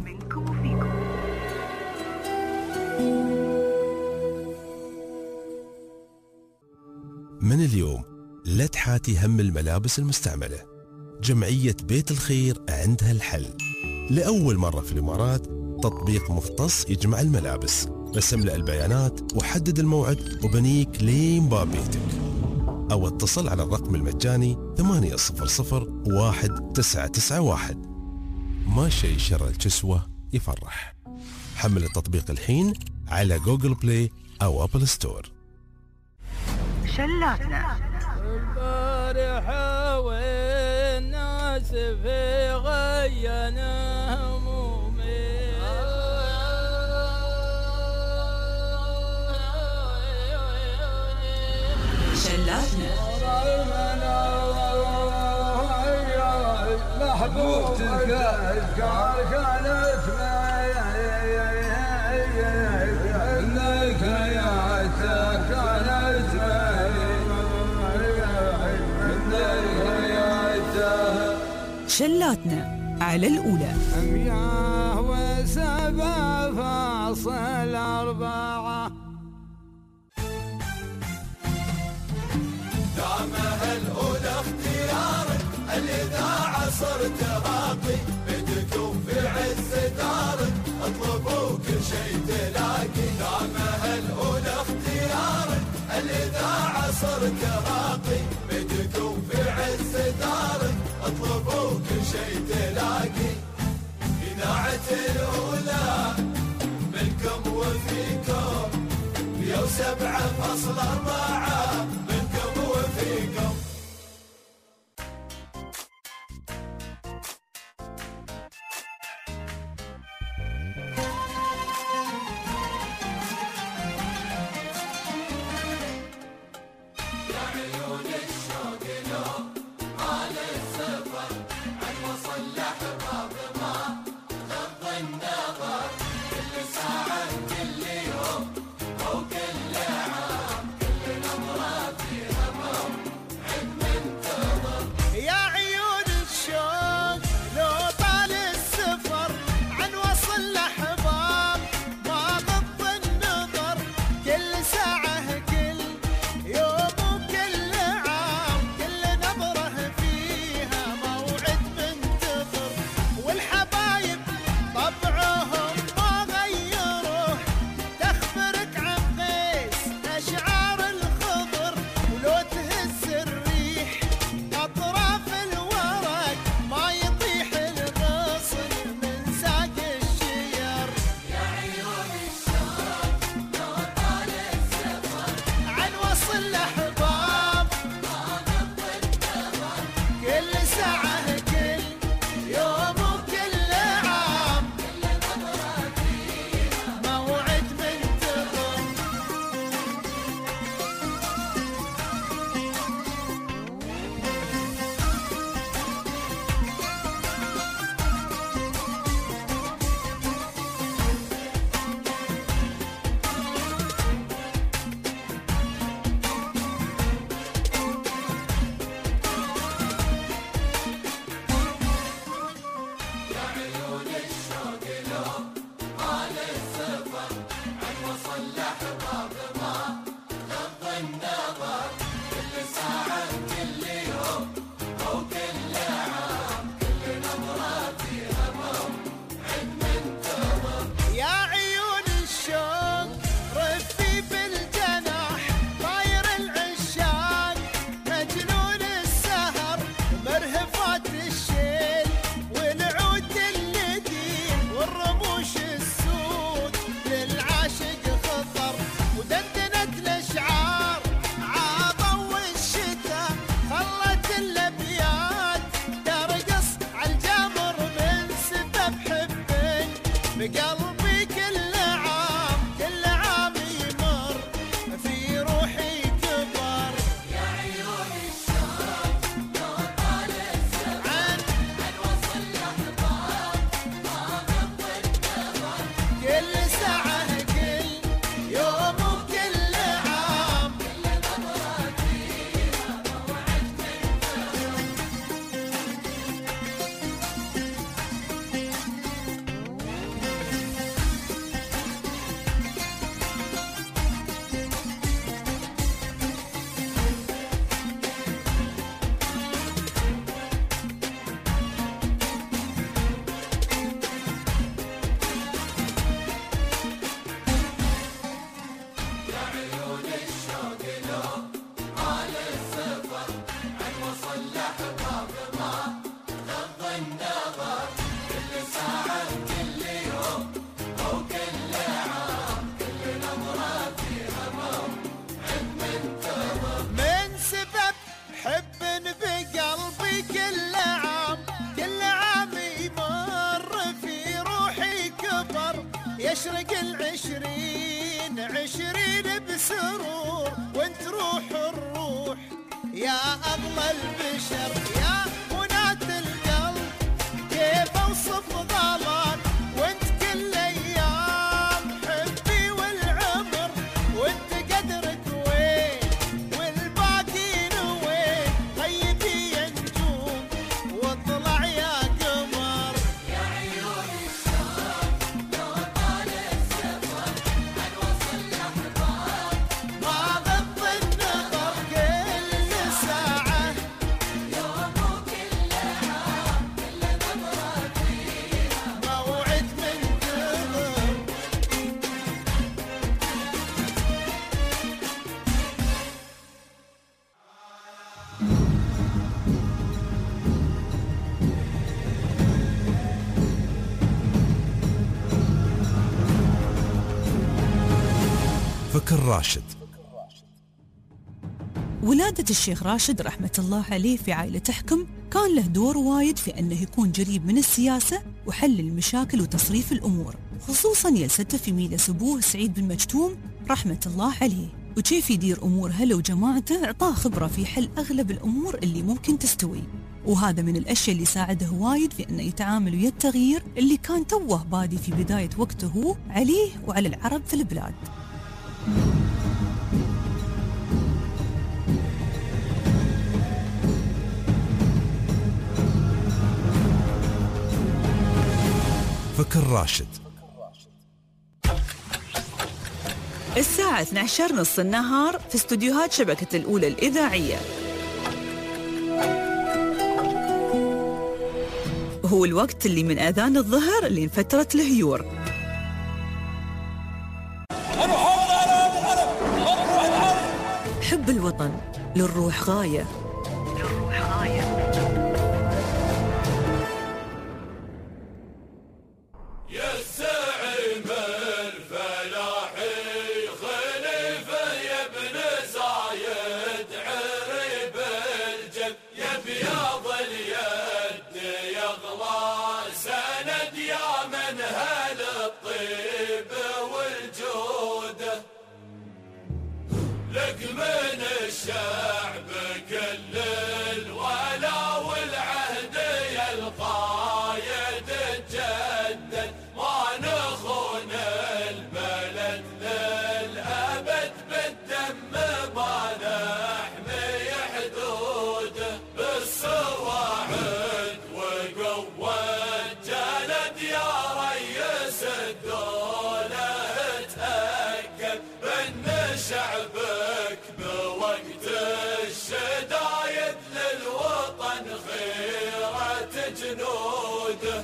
من اليوم لا تحاتي هم الملابس المستعملة. جمعية بيت الخير عندها الحل. لأول مرة في الإمارات تطبيق مختص يجمع الملابس. بس املأ البيانات وحدد الموعد وبنيك لين باب بيتك، أو اتصل على الرقم المجاني 800-1991. ما شيء شر الكسوة يفرح. حمل التطبيق الحين على جوجل بلاي أو أبل ستور. شلاتنا البارحة والناس في غينا همومي. شلاتنا محبوبتك كانت شلاتنا على الأولى. 107.4. عصر تراقي بدكم في عز دارك اطلبوا كل شيء تلاقي دامها الأولى اختيارك الإذاعة عصر تراقي بدكم في عز دارك اطلبوا كل شيء تلاقي إذاعة الأولى منكم وفيكم 107.4 منكم وفيكم. يشرق العشرين بسرور وانت روح الروح يا أغلى البشر يا منات القلب كيف اوصف غلاك وانت كل ايام حبي والعمر وانت قدرك وين والباقين وين غيبي يا نجوم واطلع يا قمر يا عيون الشوق لو طال السفر حنوصل الاحباب ما غض النظر كل ساعه يوم فكر راشد. ولادة الشيخ راشد رحمة الله عليه في عائلة حكم كان له دور وايد في أنه يكون قريب من السياسة وحل المشاكل وتصريف الأمور، خصوصاً يلسته في ميلة أبوه سعيد بن مجتوم رحمة الله عليه، وكيف يدير أمور هله وجماعته أعطاه خبرة في حل أغلب الأمور اللي ممكن تستوي، وهذا من الأشياء اللي ساعده وايد في أنه يتعامل ويا التغيير اللي كان توه بادي في بداية وقته هو عليه وعلى العرب في البلاد. فكر راشد. الساعة 12 نص النهار في استوديوهات شبكة الأولى الإذاعية. هو الوقت اللي من أذان الظهر لين فترة الهيور. حب الوطن للروح غاية. الشعب كل الولا والعهد يا القايد تجدد، ما نخون البلد للأبد بالدم، ما نحمي حدوده بالصواعد وقوة جلد. يا ريس الدولة اتأكد بأن شعبك بوقت الشدايد للوطن خيرة جنوده.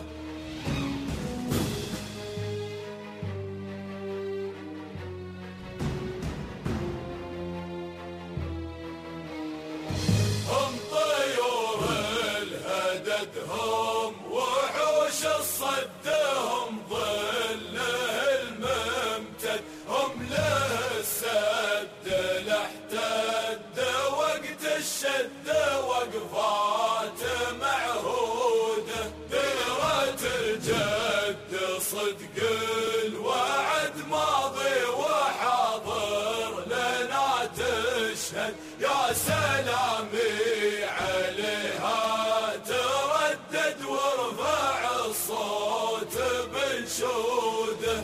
هم طيور الهدد، هم وحوش الصد، هم ظله الممتد، هم له السد لاحتد وقت الشد وقفات معهوده. ديرة الجد صدق الوعد ماضي وحاضر لنا تشهد، يا سلامي عليها تردد وارفع الصوت بنشوده.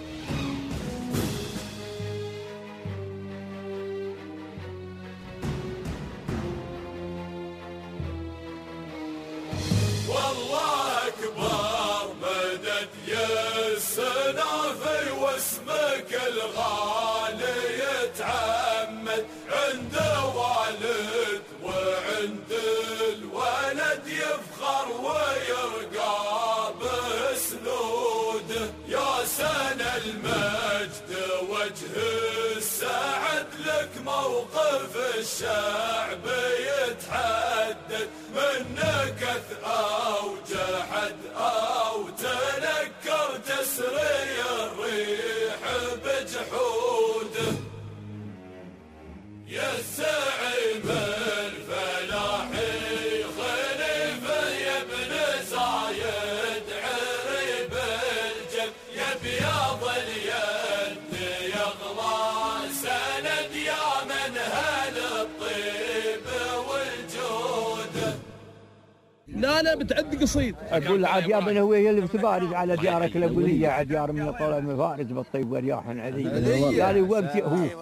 والله أكبر مدد يسنافي واسمك الغالي يتعمد، عند والد وعند الولد يفخر ويرقى بسنوده. يا سنة المجد وجه السعد لك موقف الشعب يتحدد، منك أو جحد أو تنكر تسري الريح بجحوده. يا الزعيم الفلاحي خليفة يا ابن زايد عريب الجد، يا بياض اليد يغلى سند، يا من هل الطيب والجود. لا بتعد قصيد. اقول عاد يا ابن هويه اللي بتبارز على ديارك الابويه، عاد ديار من طلب مفارز بالطيب والرياح عذيب. قال وقتي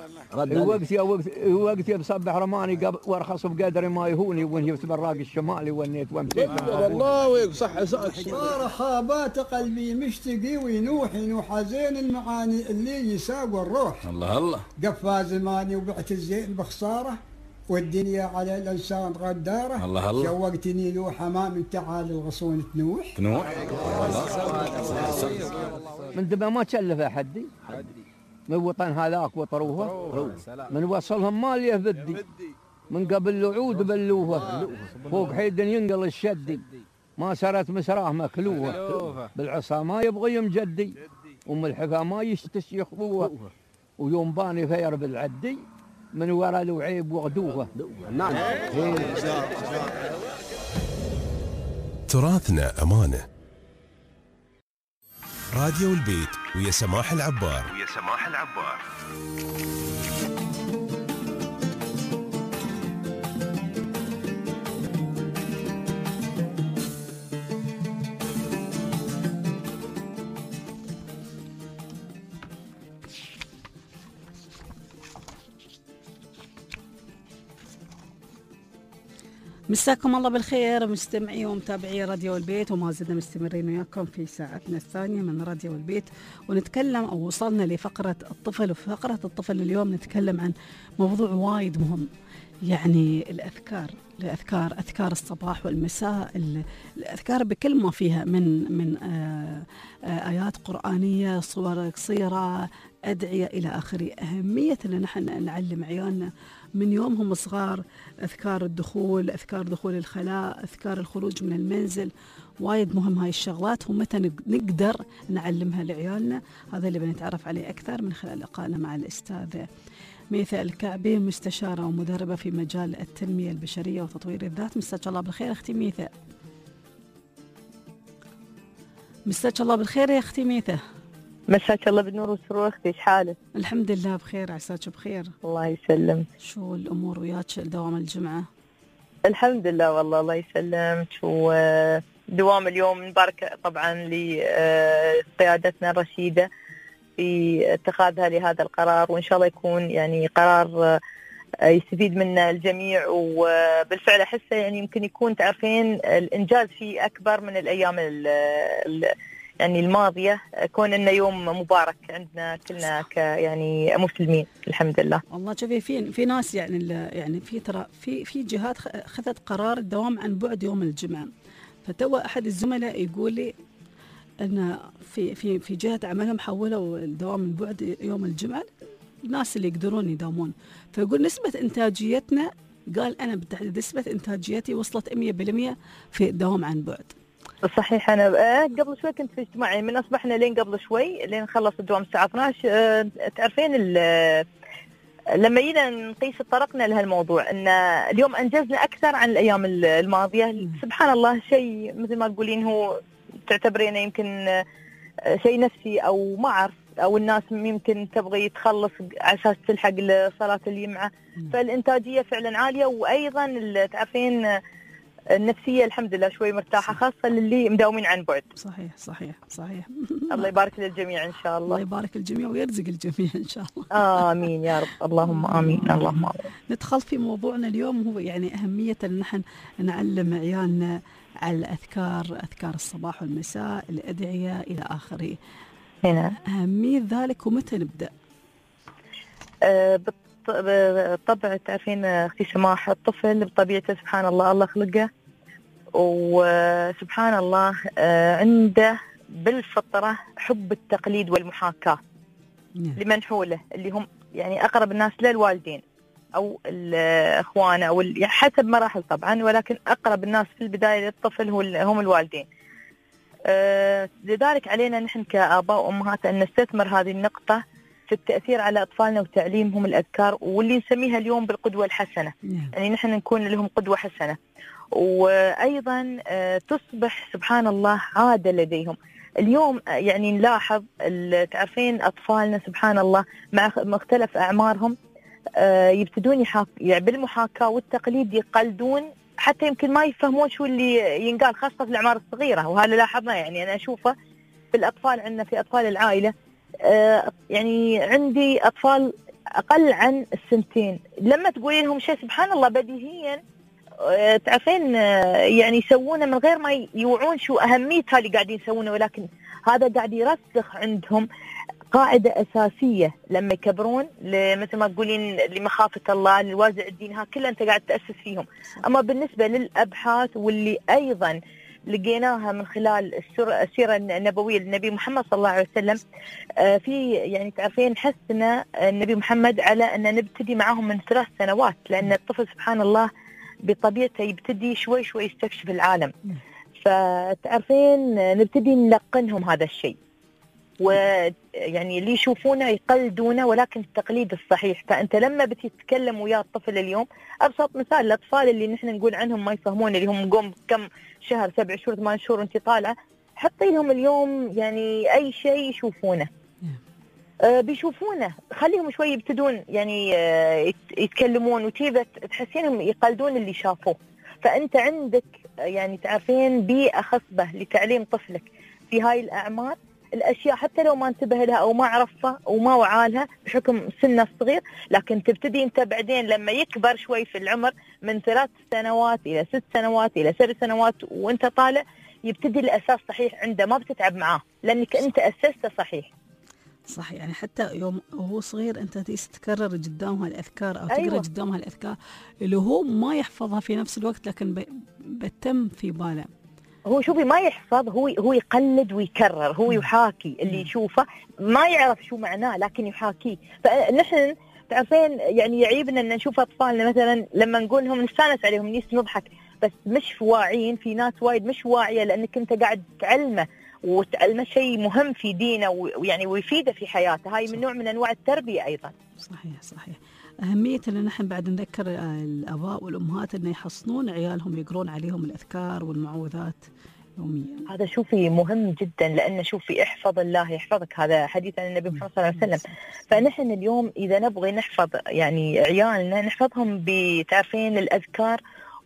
هو وقتي بصبح رماني وارخص بقدر ما يهوني، وين في براق الشمالي ونيت ومسيت. والله ويصح صار خابات قلبي مشتقي وينوح حزين المعاني اللي يساق الروح. الله قفا زماني وبعت الزين بخساره، والدنيا على الانسان غداره. الله شوقتني لوح امام تعال الغصون تنوح. من دبا ما تشلف حدي من وطن هذاك وطروها، من وصلهم ما ليه بدي، من قبل الوعود بلوها، فوق حيد ينقل الشدي، ما سرت مسراه مكلوها، بالعصا ما يبغي مجدي، وم الحفا ما يشتش يخبوها. ويوم باني فير بالعدي من وراء الوعيب وغدوه. نعم. تراثنا أمانة. راديو البيت ويا سماح العبار. مساكم الله بالخير مستمعي ومتابعي راديو البيت، وما زلنا مستمرين وياكم في ساعتنا الثانية من راديو البيت، ونتكلم أو وصلنا لفقرة الطفل. وفي فقرة الطفل اليوم نتكلم عن موضوع وايد مهم، يعني أذكار الصباح والمساء، الأذكار بكل ما فيها من آيات قرآنية، صور قصيرة، أدعية إلى آخره. أهمية أن نحن نعلم عيالنا من يومهم صغار أذكار الدخول، أذكار دخول الخلاء، أذكار الخروج من المنزل. وايد مهم هاي الشغلات، ومتى نقدر نعلمها لعيالنا هذا اللي بنتعرف عليه أكثر من خلال لقائنا مع الأستاذة ميثا الكعبي، مستشارة ومدربة في مجال التنمية البشرية وتطوير الذات. مساك الله بالخير أختي ميثا. مساك الله بالخير يا أختي ميثا. مساك الله بالنور والسرور اختي، ايش حالك؟ الحمد لله بخير، عساك بخير. الله يسلمك. شو الامور وياك دوام الجمعه؟ الحمد لله والله الله يسلمك، ودوام اليوم مبارك طبعا لقيادتنا الرشيده في اتخاذها لهذا القرار، وان شاء الله يكون يعني قرار يستفيد منه الجميع. وبالفعل احسه يعني يمكن يكون تعرفين الانجاز فيه اكبر من الايام يعني الماضية، كون إنه يوم مبارك عندنا كلنا يعني مسلمين الحمد لله. والله شوفي في ناس يعني في ترى في جهات خذت قرار الدوام عن بعد يوم الجمعة. فتو أحد الزملاء يقول لي أن في جهة عملهم حولوا الدوام من بعد يوم الجمعة الناس اللي يقدرون يداومون. فيقول نسبة إنتاجيتنا، قال أنا بالتحديد نسبة إنتاجيتي وصلت 100% في الدوام عن بعد. صحيح. أنا قبل شوي كنت في اجتماع، يعني من أصبحنا لين قبل شوي لين خلص الدوام الساعة 12. تعرفين لما جينا نقيس طرقنا لهالموضوع أن اليوم أنجزنا أكثر عن الأيام الماضية. سبحان الله، شيء مثل ما تقولين هو تعتبرينه يمكن شيء نفسي أو ما أعرف، أو الناس يمكن تبغي تخلص على أساس تلحق لصلاة الجمعة. فالإنتاجية فعلا عالية، وأيضا تعرفين النفسية الحمد لله شوي مرتاحة، خاصة للي مداومين عن بعد. صحيح. الله يبارك للجميع إن شاء الله. الله يبارك الجميع ويرزق الجميع إن شاء الله. آمين يا رب، اللهم آمين اللهم آمين. ندخل في موضوعنا اليوم، هو يعني أهمية أن نحن نعلم عيالنا على أذكار الصباح والمساء، الأدعية إلى آخره. هنا أهمية ذلك ومتى نبدأ؟ بالطبع تعرفين اختي سماح، الطفل بطبيعته سبحان الله خلقه، وسبحان الله عنده بالفطرة حب التقليد والمحاكاة لمن حوله، اللي هم يعني أقرب الناس للوالدين أو الأخوان أو حسب مراحل طبعا، ولكن أقرب الناس في البداية للطفل هم الوالدين. لذلك علينا نحن كآباء وأمهات أن نستثمر هذه النقطة في التأثير على أطفالنا وتعليمهم الأذكار، واللي نسميها اليوم بالقدوة الحسنة. يعني نحن نكون لهم قدوة حسنة، وأيضا تصبح سبحان الله عادة لديهم. اليوم يعني نلاحظ تعرفين أطفالنا سبحان الله مع مختلف أعمارهم يبتدون يعني بالمحاكاة والتقليد يقلدون، حتى يمكن ما يفهمون شو اللي ينقال، خاصة في الأعمار الصغيرة. وهذا لاحظنا، يعني أنا أشوفه في الأطفال عندنا، في أطفال العائلة. يعني عندي أطفال أقل عن السنتين، لما تقولي لهم شيء سبحان الله بديهيا تعرفين يعني يسوونه من غير ما يوعون شو أهميتها اللي قاعدين يسوونه، ولكن هذا قاعد يرسخ عندهم قاعدة أساسية لما يكبرون، مثل ما تقولين لمخافة الله، للوازع الدين، ها كلها أنت قاعد تأسس فيهم. أما بالنسبة للأبحاث واللي أيضا لقيناها من خلال السيرة النبوية للنبي محمد صلى الله عليه وسلم، في يعني تعرفين حثنا النبي محمد على أن نبتدي معهم من 3 سنوات، لأن الطفل سبحان الله بطبيعته يبتدي شوي شوي يستكشف العالم. فتعرفين نبتدي نلقنهم هذا الشيء. ويعني اللي يشوفونه يقلدونه، ولكن التقليد الصحيح. فأنت لما بتتكلم ويا الطفل اليوم، أبسط مثال الأطفال اللي نحن نقول عنهم ما يفهمون، اللي هم قوم كم شهر 7 شهور 8 شهور وانت طالعة، حطي لهم اليوم يعني أي شيء يشوفونه بيشوفونه، خليهم شوي يبتدون يعني يتكلمون وتيبت تحسينهم يقلدون اللي شافوه. فأنت عندك يعني تعرفين بيئة خصبة لتعليم طفلك في هاي الأعمار، الأشياء حتى لو ما انتبه لها أو ما عرفها وما وعالها بحكم سنه الصغير، لكن تبتدي أنت بعدين لما يكبر شوي في العمر من 3 سنوات إلى 6 سنوات إلى 7 سنوات وأنت طالع، يبتدي الأساس صحيح عنده، ما بتتعب معاه لأنك أنت أسسته صحيح. صح، يعني حتى يوم هو صغير انت تكرر قدامها الاذكار او أيوة. تقرا قدامها الاذكار اللي هو ما يحفظها في نفس الوقت، لكن بتم في باله. هو شوفي ما يحفظ، هو يقلد ويكرر، هو يحاكي اللي يشوفه، ما يعرف شو معناه لكن يحاكيه. فنحن تعرفين يعني يعيبنا ان نشوف اطفالنا مثلا لما نقول لهم نستانس عليهم نضحك، بس مش واعيين. في ناس وايد مش واعيه لانك انت قاعد تعلمه وتعلمه شيء مهم في دينه ويعني ويفيده في حياته. هاي من نوع من انواع التربيه ايضا. صحيح. أهمية أن نحن بعد نذكر الآباء والأمهات أن يحصنون عيالهم، يقرون عليهم الأذكار والمعوذات يوميا. هذا شوفي مهم جدا، لأن شوفي احفظ الله يحفظك، هذا حديث عن النبي محمد صلى الله عليه وسلم. فنحن اليوم إذا نبغي نحفظ يعني عيالنا نحفظهم بتعرفين الأذكار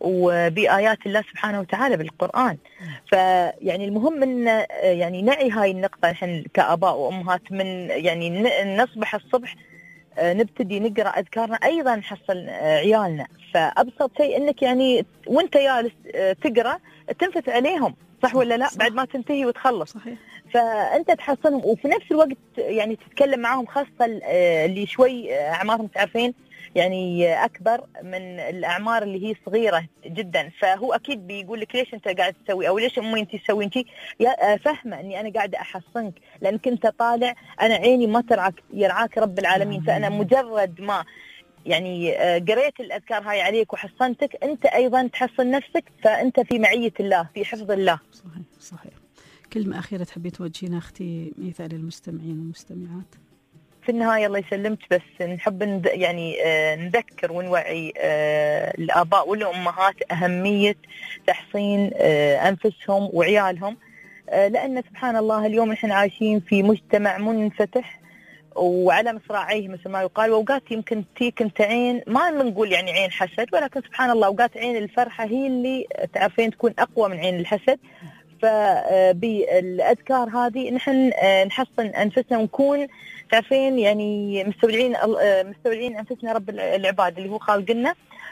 وبآيات الله سبحانه وتعالى بالقرآن. فيعني المهم أن يعني نعي هاي النقطة نحن كآباء وأمهات، من يعني نصبح الصبح نبتدي نقرأ أذكارنا، أيضا نحصل عيالنا. فأبسط شيء أنك يعني وانت جالس تقرأ تنفث عليهم، صح ولا لا؟ بعد ما تنتهي وتخلص. صحيح. فأنت تحصلهم وفي نفس الوقت يعني تتكلم معهم، خاصة اللي شوي أعمارهم تعرفين يعني أكبر من الأعمار اللي هي صغيرة جدا. فهو أكيد بيقول لك ليش أنت قاعد تسوي، أو ليش أمي أنت تسوي أنت، فهمة أني أنا قاعدة أحصنك لأنك أنت طالع، أنا عيني ما ترعاك، يرعاك رب العالمين. فأنا مجرد ما يعني قريت الأذكار هاي عليك وحصنتك، أنت أيضا تحصن نفسك، فأنت في معية الله، في حفظ الله. صحيح. كلمة أخيرة تحبي توجهينها أختي ميثا للمستمعين والمستمعات؟ في النهاية الله يسلمك، بس نحب يعني نذكر ونوعي الآباء والأمهات أهمية تحصين أنفسهم وعيالهم، لأن سبحان الله اليوم نحن عايشين في مجتمع منفتح وعلى مصراعيه مثل ما يقال، وأوقات يمكن تيك انت عين، ما بنقول يعني عين حسد، ولكن سبحان الله أوقات عين الفرحة هي اللي تعرفين تكون أقوى من عين الحسد. فبالأذكار هذه نحن نحصن أنفسنا ونكون تعرفين يعني مستودعين أنفسنا رب العباد اللي هو خالقنا.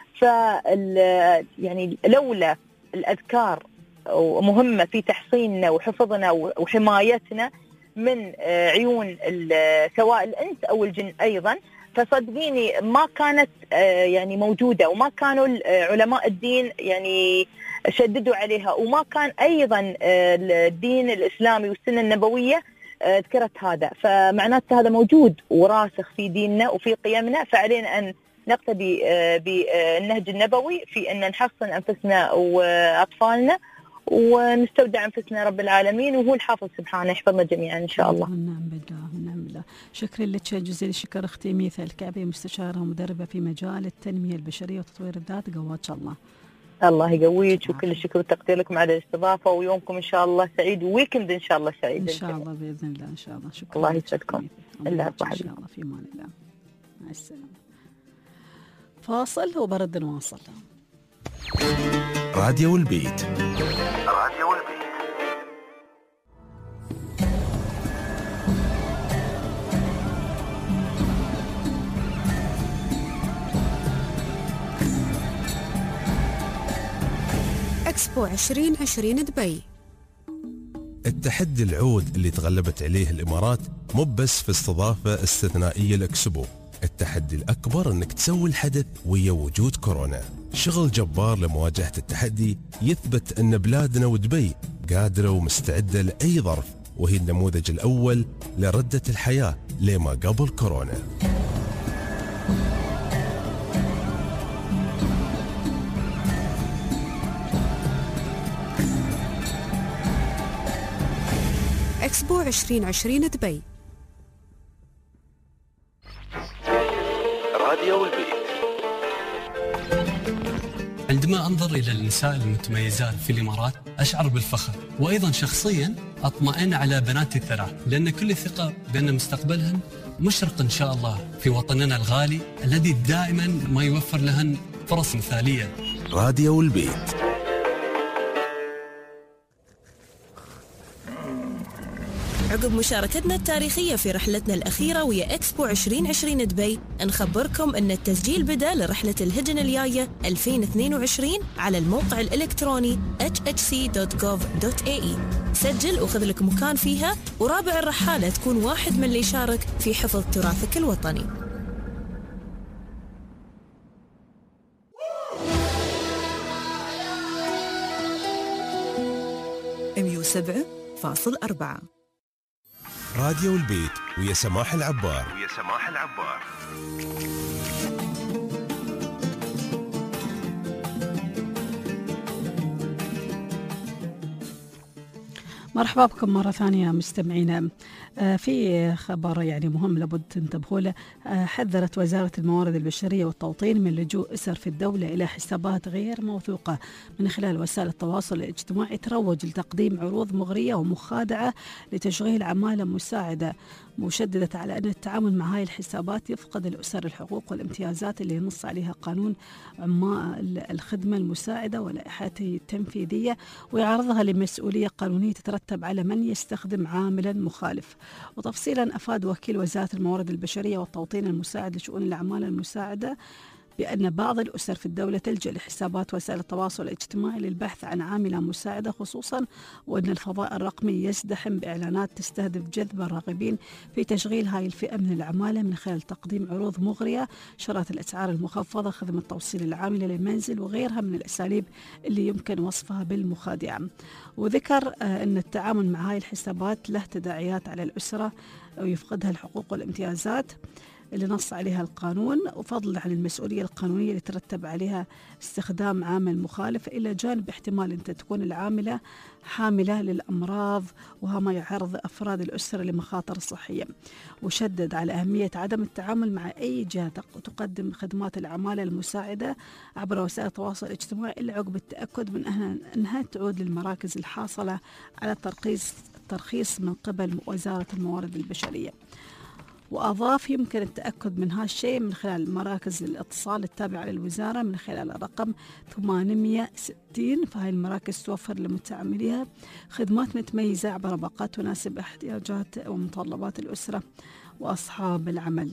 يعني لولا الأذكار مهمة في تحصيننا وحفظنا وحمايتنا من عيون سواء الإنس أو الجن أيضا، فصدقيني ما كانت يعني موجودة، وما كانوا علماء الدين يعني شددوا عليها، وما كان أيضا الدين الإسلامي والسنة النبوية ذكرت هذا. فمعناته هذا موجود وراسخ في ديننا وفي قيمنا، فعلينا أن نقتدي بالنهج النبوي في أن نحصن أنفسنا وأطفالنا ونستودع أنفسنا رب العالمين، وهو الحافظ سبحانه يحفظنا جميعا إن شاء الله. نعم بالله. شكرا لك جزيل الشكر أختي ميثا الكعبي، مستشارة ومدربة في مجال التنمية البشرية وتطوير الذات، قوات الله. الله يقويك، وكل الشكر والتقدير لكم على الاستضافة، ويومكم إن شاء الله سعيد، وويكند إن شاء الله سعيد إن شاء الله بإذن الله. إن شاء الله. شكرا. الله يسعدكم. الله إن شاء الله. في أمان الله. مع السلامة. فاصل وبرد نواصل. راديو البيت. راديو البيت. إكسبو 2020 دبي. التحدي العود اللي تغلبت عليه الإمارات مو بس في استضافة استثنائية لإكسبو، التحدي الأكبر أنك تسوي الحدث ويا وجود كورونا. شغل جبار لمواجهة التحدي يثبت أن بلادنا ودبي قادرة ومستعدة لأي ظرف، وهي النموذج الأول لردة الحياة لما قبل كورونا. إكسبو 2020 دبي. راديو البيت. عندما أنظر إلى النساء المتميزات في الإمارات أشعر بالفخر، وأيضا شخصيا أطمئن على بناتي الثلاث، لأن كل ثقة بأن مستقبلهن مشرق إن شاء الله في وطننا الغالي الذي دائما ما يوفر لهن فرص مثالية. راديو البيت. عقب مشاركتنا التاريخية في رحلتنا الأخيرة ويا إكسبو 2020 دبي، نخبركم أن التسجيل بدأ لرحلة الهجن الجاية 2022 على الموقع الإلكتروني hhc.gov.ae. سجل وخذ لك مكان فيها، ورابع الرحالة تكون واحد من اللي يشارك في حفظ تراثك الوطني. 107.4 راديو البيت ويا سماح العبار. مرحبا بكم مرة ثانية مستمعينا. في خبر يعني مهم لابد تنتبهوا له. حذرت وزارة الموارد البشرية والتوطين من لجوء أسر في الدولة إلى حسابات غير موثوقة من خلال وسائل التواصل الاجتماعي تروج لتقديم عروض مغرية ومخادعة لتشغيل عمالة مساعدة، مشددة على أن التعامل مع هاي الحسابات يفقد الأسر الحقوق والامتيازات اللي ينص عليها قانون عمال الخدمة المساعدة ولائحته التنفيذية، ويعرضها لمسؤولية قانونية تترتب على من يستخدم عاملا مخالف. وتفصيلا أفاد وكيل وزارة الموارد البشرية والتوطين المساعد لشؤون العمالة المساعدة بأن بعض الأسر في الدولة تلجأ لحسابات وسائل التواصل الاجتماعي للبحث عن عاملة مساعدة خصوصا، وأن الفضاء الرقمي يزدحم بإعلانات تستهدف جذب الراغبين في تشغيل هاي الفئة من العمالة من خلال تقديم عروض مغرية، شرط الأسعار المخفضة، خدمة توصيل العاملة للمنزل وغيرها من الأساليب اللي يمكن وصفها بالمخادعة. وذكر أن التعامل مع هاي الحسابات له تداعيات على الأسرة ويفقدها الحقوق والامتيازات اللي نص عليها القانون، وفضلا عن المسؤولية القانونية اللي ترتب عليها استخدام عامل مخالف، إلى جانب احتمال أن تكون العاملة حاملة للأمراض وها ما يعرض أفراد الأسرة لمخاطر صحية. وشدد على أهمية عدم التعامل مع أي جهة تقدم خدمات العمالة المساعدة عبر وسائل التواصل الاجتماعي إلا عقب التأكد من أنها تعود للمراكز الحاصلة على الترخيص من قبل وزارة الموارد البشرية. وأضاف يمكن التأكد من هالشيء من خلال مراكز الاتصال التابعة للوزارة من خلال الرقم 860. فهي المراكز توفر لمتعامليها خدمات متميزة عبر باقات تناسب احتياجات ومتطلبات الأسرة وأصحاب العمل.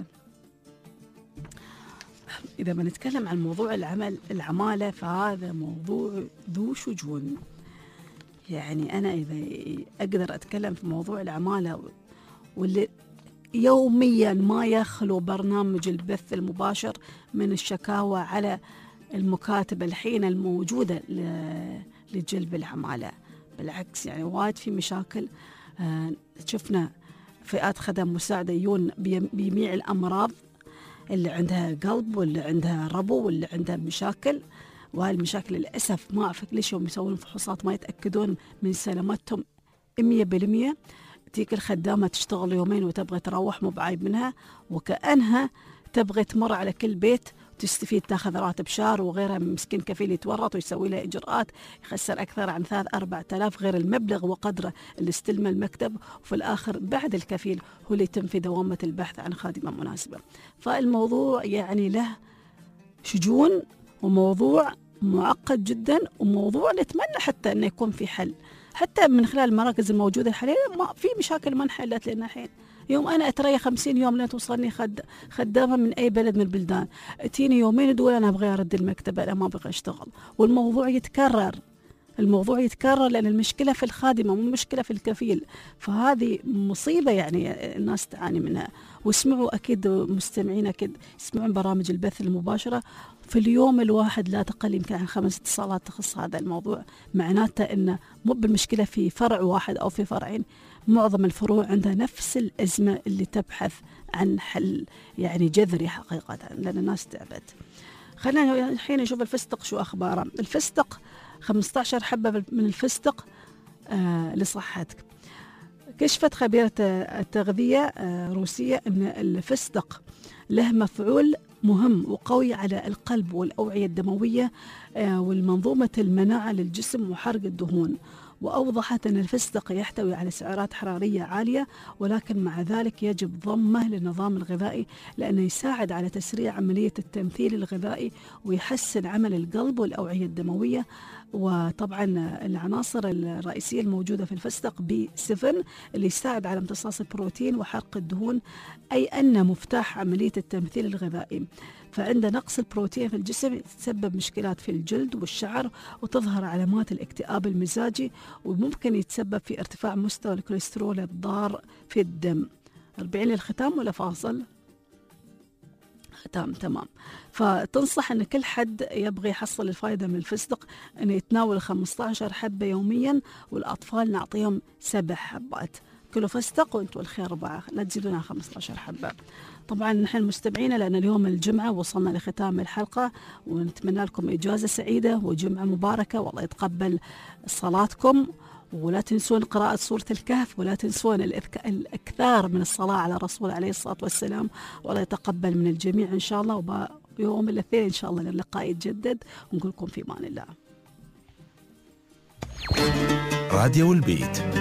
إذا بنتكلم عن موضوع العمالة فهذا موضوع ذو شجون. يعني أنا إذا أقدر أتكلم في موضوع العمالة واللي يوميا ما يخلو برنامج البث المباشر من الشكاوى على المكاتب الحين الموجودة لجلب العمالة. بالعكس يعني وايد في مشاكل. شفنا فئات خدم مساعدة يجون بجميع الأمراض، اللي عندها قلب واللي عندها ربو واللي عندها مشاكل، وهاي المشاكل للأسف ما أعرف ليش هم يسوون فحوصات ما يتأكدون من سلامتهم 100%. تيك الخدامة تشتغل يومين وتبغى تروح مو بعايب منها، وكأنها تبغى تمر على كل بيت تستفيد تاخذ راتب شهر، وغيرها مسكين كفيل يتورط ويسوي له إجراءات يخسر أكثر عن 3-4 غير المبلغ وقدره اللي استلمه المكتب، وفي الآخر بعد الكفيل هو اللي يتم في دوامة البحث عن خادمة مناسبة. فالموضوع يعني له شجون وموضوع معقد جدا، وموضوع نتمنى حتى أنه يكون في حل حتى من خلال المراكز الموجودة حاليا. ما في مشاكل ما انحلت لنا الحين. يوم أنا أتريا 50 يوم لين توصلني خدامة من أي بلد من البلدان، تيني يومين تقول أنا أبغى أرد المكتب، أنا ما أبغى أشتغل، والموضوع يتكرر. لأن المشكلة في الخادمة مو مشكلة في الكفيل. فهذه مصيبة يعني الناس تعاني منها. واسمعوا أكيد مستمعين أكيد يسمعون برامج البث المباشرة في اليوم الواحد لا تقل يمكن عن 5 اتصالات تخص هذا الموضوع. معناته إنه مو بالمشكلة في فرع واحد أو في فرعين، معظم الفروع عندها نفس الأزمة اللي تبحث عن حل يعني جذري حقيقة، لأن الناس تعبت. خلينا الحين نشوف الفستق شو أخباره. الفستق 15 حبة من الفستق لصحتك. كشفت خبيرة التغذية روسية أن الفستق له مفعول مهم وقوي على القلب والأوعية الدموية والمنظومة المناعة للجسم وحرق الدهون. وأوضحت أن الفستق يحتوي على سعرات حرارية عالية، ولكن مع ذلك يجب ضمه للنظام الغذائي لأنه يساعد على تسريع عملية التمثيل الغذائي ويحسن عمل القلب والأوعية الدموية. وطبعا العناصر الرئيسية الموجودة في الفستق B7 اللي يساعد على امتصاص البروتين وحرق الدهون، أي أنه مفتاح عملية التمثيل الغذائي. فعند نقص البروتين في الجسم يتسبب مشكلات في الجلد والشعر وتظهر علامات الاكتئاب المزاجي، وممكن يتسبب في ارتفاع مستوى الكوليسترول الضار في الدم. 40 للختام ولا فاصل؟ تمام. فتنصح أن كل حد يبغي يحصل الفائدة من الفستق أن يتناول 15 حبة يوميا، والأطفال نعطيهم 7 حبات كيلو فستق، وانتوا الخير 4، لا تزيدونها 15 حبة. طبعا نحن مستمعين لأن اليوم الجمعة وصلنا لختام الحلقة، ونتمنى لكم إجازة سعيدة وجمعة مباركة، والله يتقبل صلاتكم، ولا تنسون قراءة سورة الكهف، ولا تنسون الإكثار من الصلاة على الرسول عليه الصلاة والسلام، والله يتقبل من الجميع إن شاء الله. ويوم الاثنين إن شاء الله اللقاء يتجدد، ونقول لكم في أمان الله. راديو البيت.